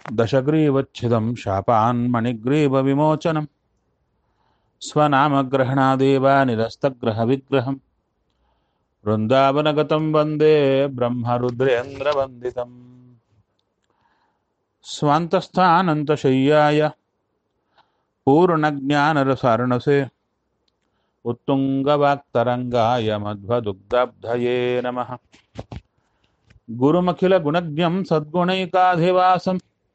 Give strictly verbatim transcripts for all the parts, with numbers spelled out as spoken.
दशग्रीवच्छिदं शापान्मणिग्रीवविमोचनं स्वनामग्रहणादेव निरस्तग्रहविग्रहं वृन्दावनगतं वन्दे ब्रह्मरुद्रेन्द्रवन्दितम् स्वान्तस्थानन्तशय्याय पूर्णज्ञानरसार्णसे उत्तुङ्गवाक्तरङ्गाय मध्वदुग्धब्धये नमः। गुरुमखिलगुणज्ञं सद्गुणैकाधिवासं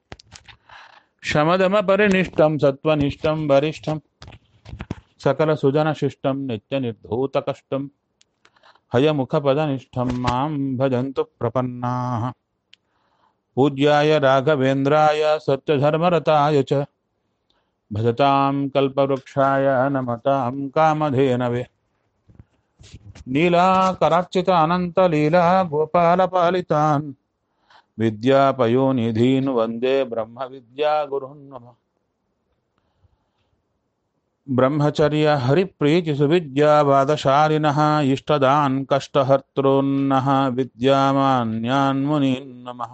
शमदमपरिनिष्टं सत्त्वनिष्ठं वरिष्ठं सकलसुजनशिष्टं नित्यनिर्धूतकष्टं हयमुखपदनिष्ठं मां भजन्तु प्रपन्नाः। पूज्याय राघवेन्द्राय सत्यधर्मरताय च भजतां कल्पवृक्षाय नमतां कामधेनवे। नीलाकरार्चितानन्तलीला गोपालपालितान् विद्यापयोनिधीन् वन्दे ब्रह्मविद्यागुरुन् नमः। ब्रह्मचर्य हरिप्रीतिसुविद्यावादशालिनः इष्टदान् कष्टहर्तॄन्नः विद्यामान्यान् मुनीन् नमः।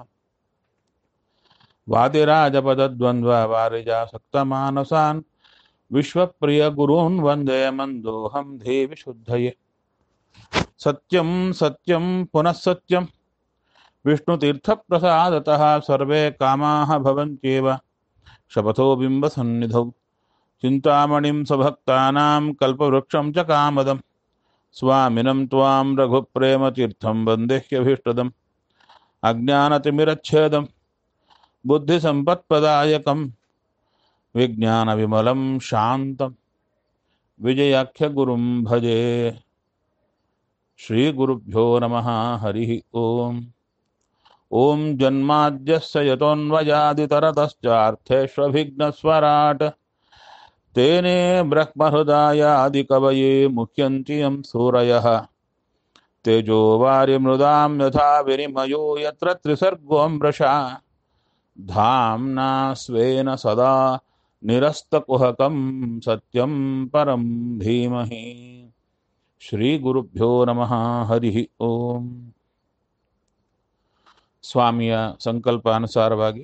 वादिराजपदद्वन्द्ववारिजासक्तमानसान् विश्वप्रियगुरून् वन्दे मन्दोऽहं देवि शुद्धये। सत्यं सत्यं पुनः सत्यं विष्णुतीर्थप्रसादतः सर्वे कामाः भवन्त्येव शपथो बिम्बसन्निधौ। चिन्तामणिं स्वभक्तानां कल्पवृक्षं च कामदं स्वामिनं त्वां रघुप्रेमतीर्थं वन्देह्यभीष्टदम्। अज्ञानतिमिरच्छेदं बुद्धिसम्पत्प्रदायकं विज्ञानविमलं शान्तं विजयाख्यगुरुं भजे। श्रीगुरुभ्यो नमः। हरिः ओम्। ॐ जन्माद्यस्य यतोऽन्वयादितरतश्चार्थेष्वभिघ्नस्वराट् तेने ब्रह्महृदायादिकवये मुह्यन्ति यं सूरयः। तेजो वारिमृदां यथा विनिमयो यत्र त्रिसर्गो मृषा धाम्ना स्वेन सदा निरस्तकुहकं सत्यं परं धीमहि। ಶ್ರೀಗುರುಭ್ಯೋ ನಮಃ. ಹರಿ ಓಂ. ಸ್ವಾಮಿಯ ಸಂಕಲ್ಪ ಅನುಸಾರವಾಗಿ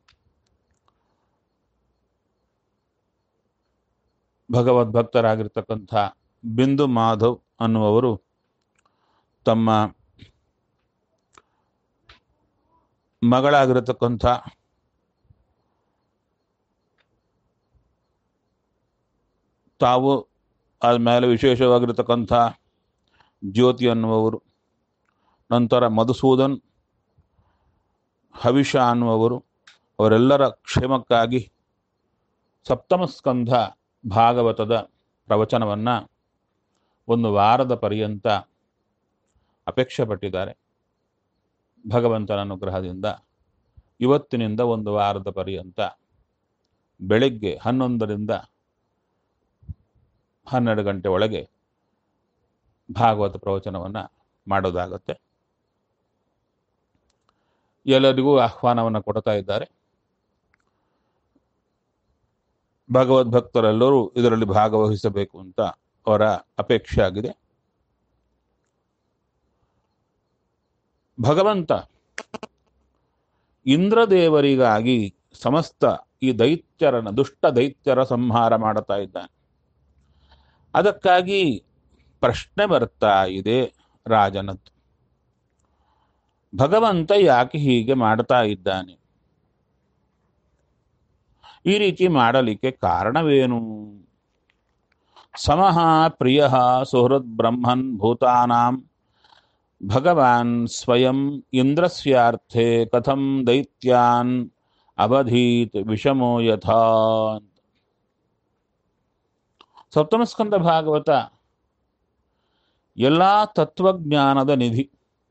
ಭಗವದ್ಭಕ್ತರಾಗಿರ್ತಕ್ಕಂಥ ಬಿಂದು ಮಾಧವ್ ಅನ್ನುವರು ತಮ್ಮ ಮಗಳಾಗಿರತಕ್ಕಂಥ ತಾವು ಆದಮೇಲೆ ವಿಶೇಷವಾಗಿರತಕ್ಕಂಥ ಜ್ಯೋತಿ ಅನ್ನುವರು, ನಂತರ ಮಧುಸೂದನ್, ಹವಿಷ ಅನ್ನುವರು, ಅವರೆಲ್ಲರ ಕ್ಷೇಮಕ್ಕಾಗಿ ಸಪ್ತಮ ಸ್ಕಂಧ ಭಾಗವತದ ಪ್ರವಚನವನ್ನು ಒಂದು ವಾರದ ಪರ್ಯಂತ ಅಪೇಕ್ಷೆ ಪಟ್ಟಿದ್ದಾರೆ. ಭಗವಂತನ ಅನುಗ್ರಹದಿಂದ ಇವತ್ತಿನಿಂದ ಒಂದು ವಾರದ ಪರ್ಯಂತ ಬೆಳಗ್ಗೆ ಹನ್ನೊಂದರಿಂದ ಹನ್ನೆರಡು ಗಂಟೆ ಒಳಗೆ ಭಾಗವತ ಪ್ರವಚನವನ್ನು ಮಾಡೋದಾಗತ್ತೆ. ಎಲ್ಲರಿಗೂ ಆಹ್ವಾನವನ್ನು ಕೊಡ್ತಾ ಇದ್ದಾರೆ. ಭಗವದ್ಭಕ್ತರೆಲ್ಲರೂ ಇದರಲ್ಲಿ ಭಾಗವಹಿಸಬೇಕು ಅಂತ ಅವರ ಅಪೇಕ್ಷೆ ಆಗಿದೆ. ಭಗವಂತ ಇಂದ್ರದೇವರಿಗಾಗಿ ಸಮಸ್ತ ಈ ದೈತ್ಯರನ ದುಷ್ಟ ದೈತ್ಯರ ಸಂಹಾರ ಮಾಡುತ್ತಾ ಇದ್ದಾನೆ. ಅದಕ್ಕಾಗಿ ಪ್ರಶ್ನೆ ಬರ್ತಾ ಇದೆ ರಾಜನದ್ದು, ಭಗವಂತ ಯಾಕೆ ಹೀಗೆ ಮಾಡ್ತಾ ಇದ್ದಾನೆ? ಈ ರೀತಿ ಮಾಡಲಿಕ್ಕೆ ಕಾರಣವೇನು? ಸಮಃ ಪ್ರಿಯ ಸುಹೃದ್ ಬ್ರಹ್ಮನ್ ಭೂತಾನಾಂ ಭಗವಾನ್ ಸ್ವಯಂ ಇಂದ್ರಸ್ಯಾರ್ಥೆ ಕಥಂ ದೈತ್ಯಾನ್ ಅವಧೀತ್ ವಿಷಮೋ ಯಥಾ. ಸಪ್ತಮಸ್ಕಂದ ಭಾಗವತ ಎಲ್ಲ ತತ್ವಜ್ಞಾನದ ನಿಧಿ.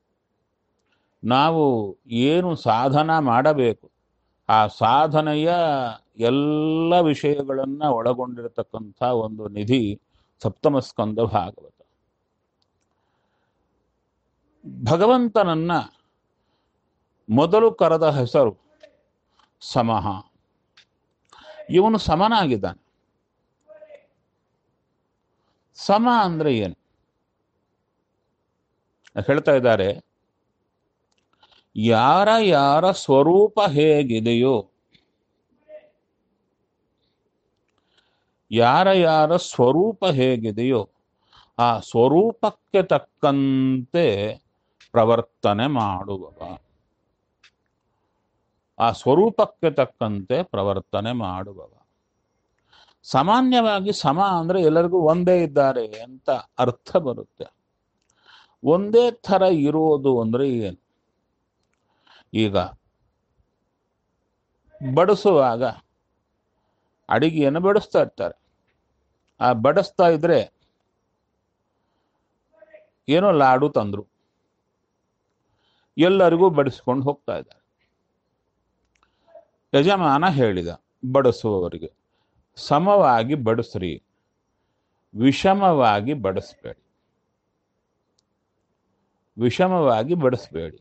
ನಾವು ಏನು ಸಾಧನ ಮಾಡಬೇಕು ಆ ಸಾಧನೆಯ ಎಲ್ಲ ವಿಷಯಗಳನ್ನು ಒಳಗೊಂಡಿರತಕ್ಕಂಥ ಒಂದು ನಿಧಿ ಸಪ್ತಮಸ್ಕಂದ ಭಾಗವತ. ಭಗವಂತನನ್ನ ಮೊದಲು ಕರೆದ ಹೆಸರು ಸಮಃ. ಇವನು ಸಮನಾಗಿದ್ದಾನೆ. ಸಮ ಅಂದ್ರೆ ಏನು ಹೇಳ್ತಾ ಇದ್ದಾರೆ? ಯಾರ ಯಾರ ಸ್ವರೂಪ ಹೇಗಿದೆಯೋ ಯಾರ ಯಾರ ಸ್ವರೂಪ ಹೇಗಿದೆಯೋ ಆ ಸ್ವರೂಪಕ್ಕೆ ತಕ್ಕಂತೆ ಪ್ರವರ್ತನೆ ಮಾಡುವವ. ಆ ಸ್ವರೂಪಕ್ಕೆ ತಕ್ಕಂತೆ ಪ್ರವರ್ತನೆ ಮಾಡುವವ. ಸಾಮಾನ್ಯವಾಗಿ ಸಮ ಅಂದ್ರೆ ಎಲ್ಲರಿಗೂ ಒಂದೇ ಇದ್ದಾರೆ ಅಂತ ಅರ್ಥ ಬರುತ್ತೆ. ಒಂದೇ ಥರ ಇರೋದು ಅಂದ್ರೆ ಏನು? ಈಗ ಬಡಿಸುವಾಗ ಅಡಿಗೆಯನ್ನು ಬಡಿಸ್ತಾ ಇರ್ತಾರೆ. ಆ ಬಡಿಸ್ತಾ ಇದ್ರೆ ಏನೋ ಲಾಡು ತಂದ್ರು, ಎಲ್ಲರಿಗೂ ಬಡಿಸ್ಕೊಂಡು ಹೋಗ್ತಾ ಇದ್ದಾರೆ. ಯಜಮಾನ ಹೇಳಿದ ಬಡಿಸುವವರಿಗೆ, ಸಮವಾಗಿ ಬಡಿಸ್ರಿ, ವಿಷಮವಾಗಿ ಬಡಿಸ್ಬೇಡಿ, ವಿಷಮವಾಗಿ ಬಡಿಸ್ಬೇಡಿ.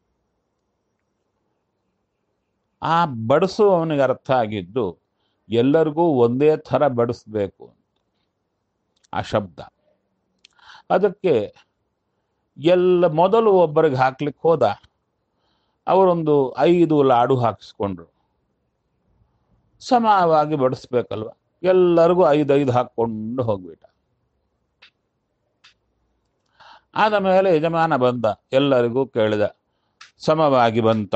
ಆ ಬಡಿಸುವವನಿಗೆ ಅರ್ಥ ಆಗಿದ್ದು ಎಲ್ಲರಿಗೂ ಒಂದೇ ಥರ ಬಡಿಸ್ಬೇಕು ಅಂತ ಆ ಶಬ್ದ. ಅದಕ್ಕೆ ಎಲ್ಲ ಮೊದಲು ಒಬ್ಬರಿಗೆ ಹಾಕ್ಲಿಕ್ಕೆ ಹೋದ, ಅವರೊಂದು ಐದು ಲಾಡು ಹಾಕಿಸ್ಕೊಂಡ್ರು. ಸಮವಾಗಿ ಬಡಿಸ್ಬೇಕಲ್ವ, ಎಲ್ಲರಿಗೂ ಐದೈದು ಹಾಕ್ಕೊಂಡು ಹೋಗ್ಬಿಟ್ಟ. ಆದ ಮೇಲೆ ಯಜಮಾನ ಬಂದ, ಎಲ್ಲರಿಗೂ ಕೇಳಿದ, ಸಮವಾಗಿ ಬಂತ?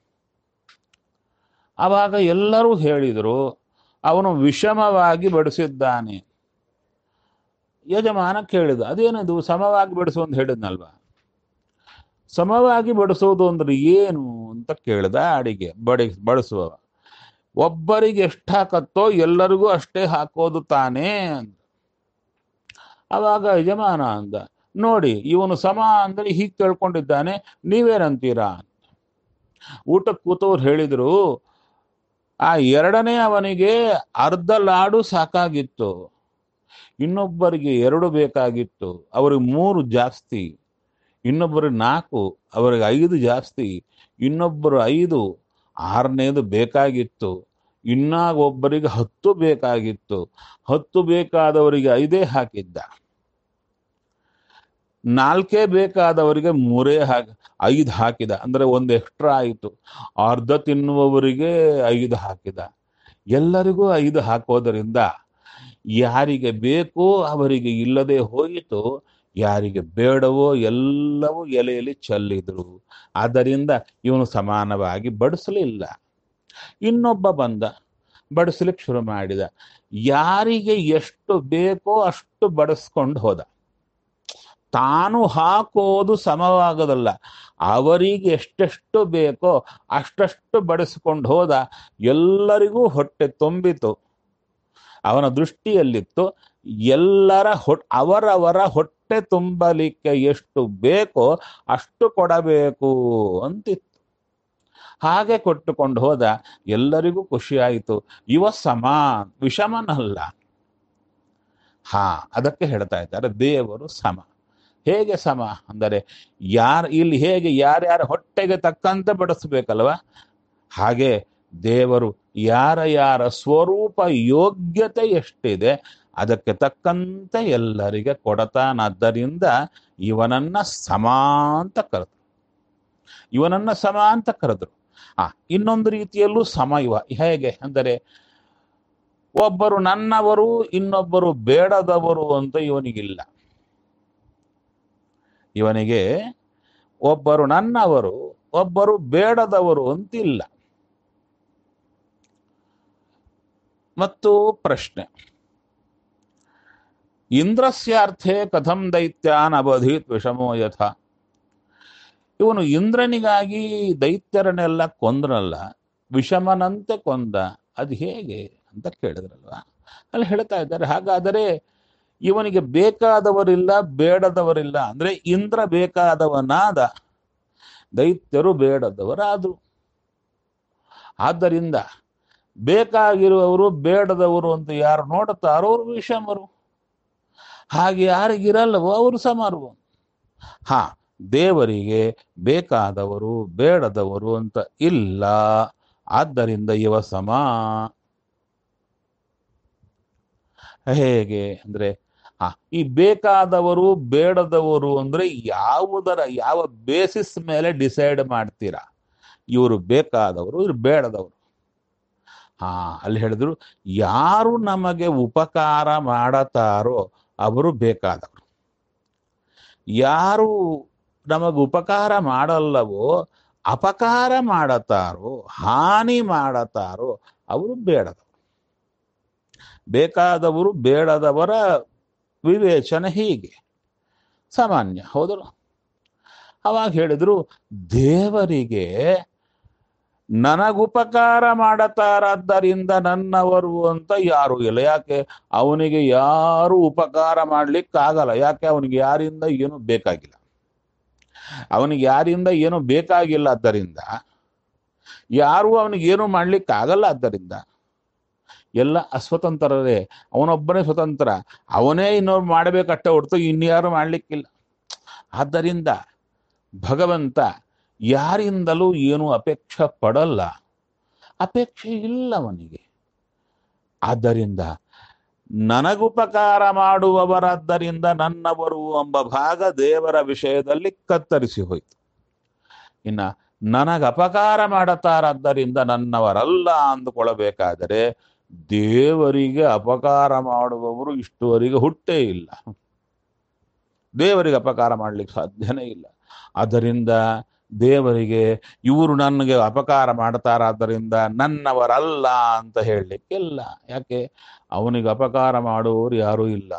ಆವಾಗ ಎಲ್ಲರೂ ಹೇಳಿದರು, ಅವನು ವಿಷಮವಾಗಿ ಬಡಿಸಿದ್ದಾನೆ. ಯಜಮಾನ ಕೇಳಿದ, ಅದೇನದು ಸಮವಾಗಿ ಬಡಿಸು ಅಂತ ಹೇಳಿದ್ನಲ್ವ? ಸಮವಾಗಿ ಬಡಿಸೋದು ಅಂದ್ರೆ ಏನು ಅಂತ ಕೇಳಿದ ಅಡಿಗೆ ಬಡಿ ಬಡಿಸುವ. ಒಬ್ಬರಿಗೆ ಎಷ್ಟು ಹಾಕತ್ತೋ ಎಲ್ಲರಿಗೂ ಅಷ್ಟೇ ಹಾಕೋದು ತಾನೇ ಅಂತ. ಅವಾಗ ಯಜಮಾನ ಅಂದ, ನೋಡಿ ಇವನು ಸಮ ಅಂದ್ರೆ ಹೀಗೆ ಕೇಳ್ಕೊಂಡಿದ್ದಾನೆ, ನೀವೇನಂತೀರಾ ಅಂತ. ಊಟಕ್ಕೆ ಕೂತವ್ರು ಹೇಳಿದ್ರು, ಆ ಎರಡನೇ ಅವನಿಗೆ ಅರ್ಧ ಲಾಡು ಸಾಕಾಗಿತ್ತು, ಇನ್ನೊಬ್ಬರಿಗೆ ಎರಡು ಬೇಕಾಗಿತ್ತು, ಅವ್ರಿಗೆ ಮೂರು ಜಾಸ್ತಿ, ಇನ್ನೊಬ್ಬರಿಗೆ ನಾಲ್ಕು, ಅವರಿಗೆ ಐದು ಜಾಸ್ತಿ, ಇನ್ನೊಬ್ಬರು ಐದು, ಆರನೇದು ಬೇಕಾಗಿತ್ತು, ಇನ್ನಾಗ ಒಬ್ಬರಿಗೆ ಹತ್ತು ಬೇಕಾಗಿತ್ತು, ಹತ್ತು ಬೇಕಾದವರಿಗೆ ಐದೇ ಹಾಕಿದ್ದ, ನಾಲ್ಕೇ ಬೇಕಾದವರಿಗೆ ಮೂರೇ ಹಾಕಿ ಐದು ಹಾಕಿದ, ಅಂದ್ರೆ ಒಂದು ಎಕ್ಸ್ಟ್ರಾ ಆಯಿತು. ಅರ್ಧ ತಿನ್ನುವವರಿಗೆ ಐದು ಹಾಕಿದ. ಎಲ್ಲರಿಗೂ ಐದು ಹಾಕೋದರಿಂದ ಯಾರಿಗೆ ಬೇಕೋ ಅವರಿಗೆ ಇಲ್ಲದೆ ಹೋಯಿತು, ಯಾರಿಗೆ ಬೇಡವೋ ಎಲ್ಲವೂ ಎಲೆಯಲ್ಲಿ ಚೆಲ್ಲಿದ್ರು. ಆದ್ದರಿಂದ ಇವನು ಸಮಾನವಾಗಿ ಬಡಿಸಲಿಲ್ಲ. ಇನ್ನೊಬ್ಬ ಬಂದ, ಬಡಿಸ್ಲಿಕ್ಕೆ ಶುರು ಮಾಡಿದ. ಯಾರಿಗೆ ಎಷ್ಟು ಬೇಕೋ ಅಷ್ಟು ಬಡಿಸ್ಕೊಂಡು ಹೋದ. ತಾನು ಹಾಕೋದು ಸಮವಾಗದಲ್ಲ, ಅವರಿಗೆ ಎಷ್ಟೆಷ್ಟು ಬೇಕೋ ಅಷ್ಟಷ್ಟು ಬಡಿಸ್ಕೊಂಡು ಹೋದ. ಎಲ್ಲರಿಗೂ ಹೊಟ್ಟೆ ತುಂಬಿತು. ಅವನ ದೃಷ್ಟಿಯಲ್ಲಿತ್ತು ಎಲ್ಲರ ಹೊಟ್ ಅವರವರ ಹೊಟ್ಟೆ ತುಂಬಲಿಕ್ಕೆ ಎಷ್ಟು ಬೇಕೋ ಅಷ್ಟು ಕೊಡಬೇಕು ಅಂತಿತ್ತು. ಹಾಗೆ ಕೊಟ್ಟುಕೊಂಡು ಹೋದ. ಎಲ್ಲರಿಗೂ ಖುಷಿಯಾಯಿತು. ಇವ ಸಮ, ವಿಷಮನಲ್ಲ. ಹಾ, ಅದಕ್ಕೆ ಹೇಳ್ತಾ ಇದ್ದಾರೆ ದೇವರು ಸಮ. ಹೇಗೆ ಸಮ ಅಂದರೆ, ಯಾರು ಇಲ್ಲಿ ಹೇಗೆ ಯಾರ್ಯಾರ ಹೊಟ್ಟೆಗೆ ತಕ್ಕಂತೆ ಬಡಿಸ್ಬೇಕಲ್ವ, ಹಾಗೆ ದೇವರು ಯಾರ ಯಾರ ಸ್ವರೂಪ ಯೋಗ್ಯತೆ ಎಷ್ಟಿದೆ ಅದಕ್ಕೆ ತಕ್ಕಂತೆ ಎಲ್ಲರಿಗೆ ಕೊಡತಾನಾದ್ದರಿಂದ ಇವನನ್ನ ಸಮ ಅಂತ ಕರೆದ್ರು. ಇವನನ್ನ ಸಮ ಅಂತ ಕರೆದ್ರು. ಆ ಇನ್ನೊಂದು ರೀತಿಯಲ್ಲೂ ಸಮ ಇವ. ಹೇಗೆ ಅಂದರೆ, ಒಬ್ಬರು ನನ್ನವರು, ಇನ್ನೊಬ್ಬರು ಬೇಡದವರು ಅಂತ ಇವನಿಗಿಲ್ಲ. ಇವನಿಗೆ ಒಬ್ಬರು ನನ್ನವರು, ಒಬ್ಬರು ಬೇಡದವರು ಅಂತಿಲ್ಲ. ಮತ್ತು ಪ್ರಶ್ನೆ, ಇಂದ್ರಸ್ಯಾರ್ಥೆ ಕಥಂ ದೈತ್ಯಾನ್ ಅಬಧೀತ್ ವಿಷಮೋ ಯಥ. ಇವನು ಇಂದ್ರನಿಗಾಗಿ ದೈತ್ಯರನ್ನೆಲ್ಲ ಕೊಂದ್ರಲ್ಲ, ವಿಷಮನಂತೆ ಕೊಂದ, ಅದು ಹೇಗೆ ಅಂತ ಕೇಳಿದ್ರಲ್ವ. ಅಲ್ಲಿ ಹೇಳ್ತಾ ಇದ್ದಾರೆ, ಹಾಗಾದರೆ ಇವನಿಗೆ ಬೇಕಾದವರಿಲ್ಲ, ಬೇಡದವರಿಲ್ಲ. ಅಂದ್ರೆ ಇಂದ್ರ ಬೇಕಾದವನಾದ, ದೈತ್ಯರು ಬೇಡದವರಾದರು. ಆದ್ದರಿಂದ ಬೇಕಾಗಿರುವವರು ಬೇಡದವರು ಅಂತ ಯಾರು ನೋಡುತ್ತಾರೋ ಅವರು ವಿಷಮರು, ಹಾಗೆ ಯಾರಿಗಿರಲ್ಲವೋ ಅವರು ಸಮರು. ಹಾ, ದೇವರಿಗೆ ಬೇಕಾದವರು ಬೇಡದವರು ಅಂತ ಇಲ್ಲ. ಆದ್ದರಿಂದ ಇವ ಸಮ. ಹೇಗೆ ಅಂದ್ರೆ, ಆ ಈ ಬೇಕಾದವರು ಬೇಡದವರು ಅಂದ್ರೆ ಯಾವುದರ ಯಾವ ಬೇಸಿಸ್ ಮೇಲೆ ಡಿಸೈಡ್ ಮಾಡ್ತೀರಾ? ಇವರು ಬೇಕಾದವರು, ಇವರು ಬೇಡದವರು. ಹಾ ಅಲ್ಲಿ ಹೇಳಿದ್ರು, ಯಾರು ನಮಗೆ ಉಪಕಾರ ಮಾಡತಾರೋ ಅವರು ಬೇಕಾದವರು, ಯಾರು ನಮಗೆ ಉಪಕಾರ ಮಾಡಲ್ಲವೋ ಅಪಕಾರ ಮಾಡತಾರೋ ಹಾನಿ ಮಾಡತಾರೋ ಅವರು ಬೇಡದವರು. ಬೇಕಾದವರು ಬೇಡದವರ ವಿವೇಚನೆ ಹೀಗೆ ಸಾಮಾನ್ಯ, ಹೌದಲ್ಲ. ಅವಾಗ ಹೇಳಿದ್ರು, ದೇವರಿಗೆ ನನಗುಪಕಾರ ಮಾಡತಾರಾದ್ದರಿಂದ ನನ್ನವರು ಅಂತ ಯಾರು ಇಲ್ಲ. ಯಾಕೆ? ಅವನಿಗೆ ಯಾರು ಉಪಕಾರ ಮಾಡ್ಲಿಕ್ಕಾಗಲ್ಲ. ಯಾಕೆ? ಅವನಿಗೆ ಯಾರಿಂದ ಏನು ಬೇಕಾಗಿಲ್ಲ. ಅವನಿಗೆ ಯಾರಿಂದ ಏನು ಬೇಕಾಗಿಲ್ಲ, ಆದ್ದರಿಂದ ಯಾರು ಅವನಿಗೆ ಏನು ಮಾಡ್ಲಿಕ್ಕಾಗಲ್ಲ. ಆದ್ದರಿಂದ ಎಲ್ಲ ಅಸ್ವತಂತ್ರರೇ, ಅವನೊಬ್ಬನೇ ಸ್ವತಂತ್ರ, ಅವನೇ ಇನ್ನೊಬ್ರು ಮಾಡಬೇಕಷ್ಟೇ ಹೊರತು ಇನ್ಯಾರು ಮಾಡ್ಲಿಕ್ಕಿಲ್ಲ. ಆದ್ದರಿಂದ ಭಗವಂತ ಯಾರಿಂದಲೂ ಏನು ಅಪೇಕ್ಷೆ ಪಡಲ್ಲ, ಅಪೇಕ್ಷೆ ಇಲ್ಲ ಅವನಿಗೆ. ಆದ್ದರಿಂದ ನನಗುಪಕಾರ ಮಾಡುವವರಾದ್ದರಿಂದ ನನ್ನವರು ಎಂಬ ಭಾಗ ದೇವರ ವಿಷಯದಲ್ಲಿ ಕತ್ತರಿಸಿ ಹೋಯಿತು. ಇನ್ನ ನನಗೆ ಅಪಕಾರ ಮಾಡತಾರಾದ್ದರಿಂದ ನನ್ನವರಲ್ಲ ಅಂದುಕೊಳ್ಳಬೇಕಾದರೆ ದೇವರಿಗೆ ಅಪಕಾರ ಮಾಡುವವರು ಇಷ್ಟುವರೆಗೆ ಹುಟ್ಟೇ ಇಲ್ಲ. ದೇವರಿಗೆ ಅಪಕಾರ ಮಾಡ್ಲಿಕ್ಕೆ ಸಾಧ್ಯನೇ ಇಲ್ಲ. ಆದ್ದರಿಂದ ದೇವರಿಗೆ ಇವರು ನನಗೆ ಅಪಕಾರ ಮಾಡ್ತಾರಾದ್ದರಿಂದ ನನ್ನವರಲ್ಲ ಅಂತ ಹೇಳಲಿಕ್ಕಿಲ್ಲ. ಯಾಕೆ? ಅವನಿಗೆ ಅಪಕಾರ ಮಾಡುವವರು ಯಾರೂ ಇಲ್ಲ.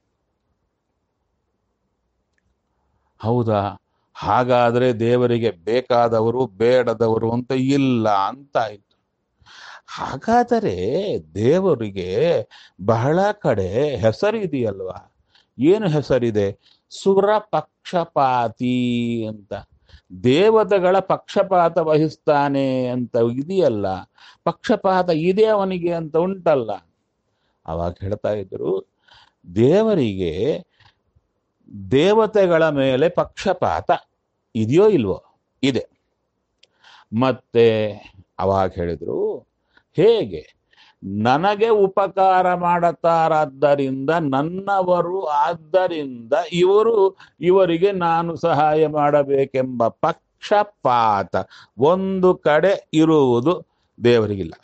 ಹೌದಾ? ಹಾಗಾದ್ರೆ ದೇವರಿಗೆ ಬೇಕಾದವರು ಬೇಡದವರು ಅಂತ ಇಲ್ಲ ಅಂತಾಯ್ತು. ಹಾಗಾದರೆ ದೇವರಿಗೆ ಬಹಳ ಕಡೆ ಹೆಸರಿದೆಯಲ್ವಾ? ಏನು ಹೆಸರಿದೆ? ಸುರ ಪಕ್ಷಪಾತಿ ಅಂತ. ದೇವತೆಗಳ ಪಕ್ಷಪಾತ ವಹಿಸ್ತಾನೆ ಅಂತ ಇದೆಯಲ್ಲ, ಪಕ್ಷಪಾತ ಇದೆ ಅವನಿಗೆ ಅಂತ ಉಂಟಲ್ಲ. ಅವಾಗ ಹೇಳ್ತಾ ಇದ್ರು, ದೇವರಿಗೆ ದೇವತೆಗಳ ಮೇಲೆ ಪಕ್ಷಪಾತ ಇದೆಯೋ ಇಲ್ವೋ? ಇದೆ. ಮತ್ತೆ ಅವಾಗ ಹೇಳಿದ್ರು, ಹೇಗೆ? ನನಗೆ ಉಪಕಾರ ಮಾಡತಾರಾದ್ದರಿಂದ ನನ್ನವರು, ಆದ್ದರಿಂದ ಇವರು ಇವರಿಗೆ ನಾನು ಸಹಾಯ ಮಾಡಬೇಕೆಂಬ ಪಕ್ಷಪಾತ ಒಂದು ಕಡೆ ಇರುವುದು ದೇವರಿಗಿಲ್ಲ.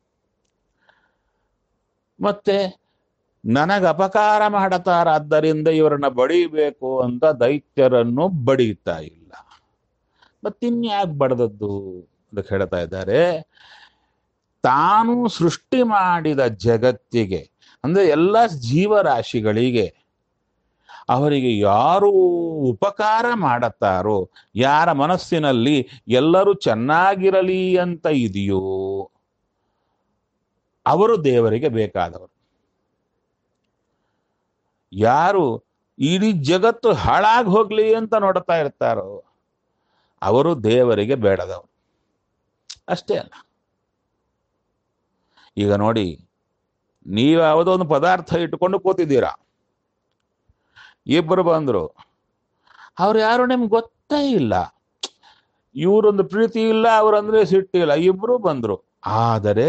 ಮತ್ತೆ ನನಗೆ ಅಪಕಾರ ಮಾಡತಾರಾದ್ದರಿಂದ ಇವರನ್ನ ಬಡಿಬೇಕು ಅಂತ ದೈತ್ಯರನ್ನು ಬಡೀತಾ ಇಲ್ಲ. ಮತ್ತಿನ್ಯಾಕೆ ಬಡದದ್ದು ಅಂತ ಹೇಳ್ತಾ ಇದ್ದಾರೆ. ತಾನು ಸೃಷ್ಟಿ ಮಾಡಿದ ಜಗತ್ತಿಗೆ, ಅಂದ್ರೆ ಎಲ್ಲ ಜೀವರಾಶಿಗಳಿಗೆ ಅವರಿಗೆ ಯಾರು ಉಪಕಾರ ಮಾಡತಾರೋ, ಯಾರ ಮನಸ್ಸಿನಲ್ಲಿ ಎಲ್ಲರೂ ಚೆನ್ನಾಗಿರಲಿ ಅಂತ ಇದೆಯೋ ಅವರು ದೇವರಿಗೆ ಬೇಕಾದವರು. ಯಾರು ಇಡೀ ಜಗತ್ತು ಹಾಳಾಗಿ ಹೋಗ್ಲಿ ಅಂತ ನೋಡ್ತಾ ಇರ್ತಾರೋ ಅವರು ದೇವರಿಗೆ ಬೇಡದವರು. ಅಷ್ಟೇ ಅಲ್ಲ. ಈಗ ನೋಡಿ, ನೀವು ಯಾವುದೋ ಒಂದು ಪದಾರ್ಥ ಇಟ್ಟುಕೊಂಡು ಕೂತಿದ್ದೀರಾ, ಇಬ್ಬರು ಬಂದ್ರು, ಅವ್ರು ಯಾರು ನಿಮ್ಗೆ ಗೊತ್ತೇ ಇಲ್ಲ, ಇವರೊಂದು ಪ್ರೀತಿ ಇಲ್ಲ, ಅವರಂದ್ರೆ ಸಿಟ್ಟಿಲ್ಲ, ಇಬ್ರು ಬಂದ್ರು. ಆದರೆ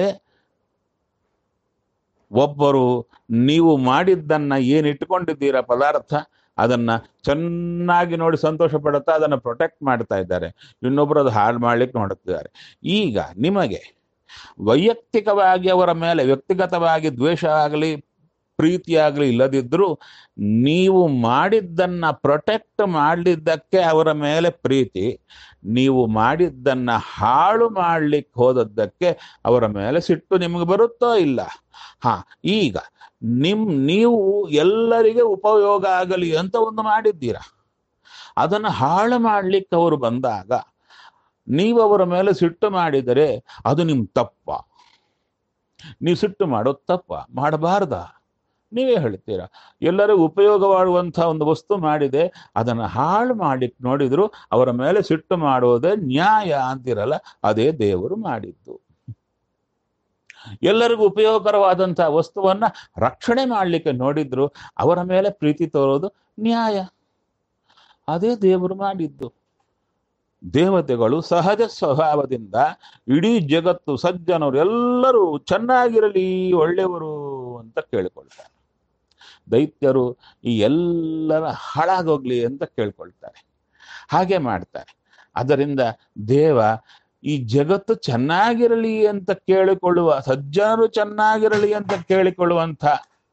ಒಬ್ಬರು ನೀವು ಮಾಡಿದ್ದನ್ನ ಏನು ಇಟ್ಕೊಂಡಿದ್ದೀರಾ ಪದಾರ್ಥ, ಅದನ್ನ ಚೆನ್ನಾಗಿ ನೋಡಿ ಸಂತೋಷ ಪಡುತ್ತಾ ಅದನ್ನು ಪ್ರೊಟೆಕ್ಟ್ ಮಾಡ್ತಾ ಇದ್ದಾರೆ, ಇನ್ನೊಬ್ರು ಅದು ಹಾಳು ಮಾಡ್ಲಿಕ್ಕೆ ನೋಡುತ್ತಿದ್ದಾರೆ. ಈಗ ನಿಮಗೆ ವೈಯಕ್ತಿಕವಾಗಿ ಅವರ ಮೇಲೆ ವ್ಯಕ್ತಿಗತವಾಗಿ ದ್ವೇಷ ಆಗಲಿ ಪ್ರೀತಿಯಾಗಲಿ ಇಲ್ಲದಿದ್ರೂ ನೀವು ಮಾಡಿದ್ದನ್ನ ಪ್ರೊಟೆಕ್ಟ್ ಮಾಡಲಿದ್ದಕ್ಕೆ ಅವರ ಮೇಲೆ ಪ್ರೀತಿ, ನೀವು ಮಾಡಿದ್ದನ್ನ ಹಾಳು ಮಾಡ್ಲಿಕ್ಕೆ ಹೋದದ್ದಕ್ಕೆ ಅವರ ಮೇಲೆ ಸಿಟ್ಟು ನಿಮಗೆ ಬರುತ್ತೋ ಇಲ್ಲ? ಹಾ, ಈಗ ನಿಮ್ ನೀವು ಎಲ್ಲರಿಗೆ ಉಪಯೋಗ ಆಗಲಿ ಅಂತ ಒಂದು ಮಾಡಿದ್ದೀರಾ, ಅದನ್ನು ಹಾಳು ಮಾಡ್ಲಿಕ್ಕೆ ಅವರು ಬಂದಾಗ ನೀವು ಅವರ ಮೇಲೆ ಸಿಟ್ಟು ಮಾಡಿದರೆ ಅದು ನಿಮ್ ತಪ್ಪ? ನೀವು ಸಿಟ್ಟು ಮಾಡೋದು ತಪ್ಪ? ಮಾಡಬಾರ್ದ? ನೀವೇ ಹೇಳ್ತೀರಾ. ಎಲ್ಲರಿಗೂ ಉಪಯೋಗವಾಗುವಂಥ ಒಂದು ವಸ್ತು ಮಾಡಿದೆ, ಅದನ್ನು ಹಾಳು ಮಾಡ್ಲಿಕ್ಕೆ ನೋಡಿದ್ರು ಅವರ ಮೇಲೆ ಸಿಟ್ಟು ಮಾಡೋದೇ ನ್ಯಾಯ ಅಂತಿರಲ್ಲ, ಅದೇ ದೇವರು ಮಾಡಿದ್ದು. ಎಲ್ಲರಿಗೂ ಉಪಯೋಗಕರವಾದಂತಹ ವಸ್ತುವನ್ನ ರಕ್ಷಣೆ ಮಾಡಲಿಕ್ಕೆ ನೋಡಿದ್ರು ಅವರ ಮೇಲೆ ಪ್ರೀತಿ ತೋರೋದು ನ್ಯಾಯ, ಅದೇ ದೇವರು ಮಾಡಿದ್ದು. ದೇವತೆಗಳು ಸಹಜ ಸ್ವಭಾವದಿಂದ ಇಡೀ ಜಗತ್ತು ಸಜ್ಜನರು ಎಲ್ಲರೂ ಚೆನ್ನಾಗಿರಲಿ, ಒಳ್ಳೆಯವರು ಅಂತ ಕೇಳಿಕೊಳ್ತಾರೆ. ದೈತ್ಯರು ಈ ಎಲ್ಲರ ಹಾಳಾಗೋಗ್ಲಿ ಅಂತ ಕೇಳ್ಕೊಳ್ತಾರೆ, ಹಾಗೆ ಮಾಡ್ತಾರೆ. ಅದರಿಂದ ದೇವ ಈ ಜಗತ್ತು ಚೆನ್ನಾಗಿರಲಿ ಅಂತ ಕೇಳಿಕೊಳ್ಳುವ, ಸಜ್ಜನರು ಚೆನ್ನಾಗಿರಲಿ ಅಂತ ಕೇಳಿಕೊಳ್ಳುವಂಥ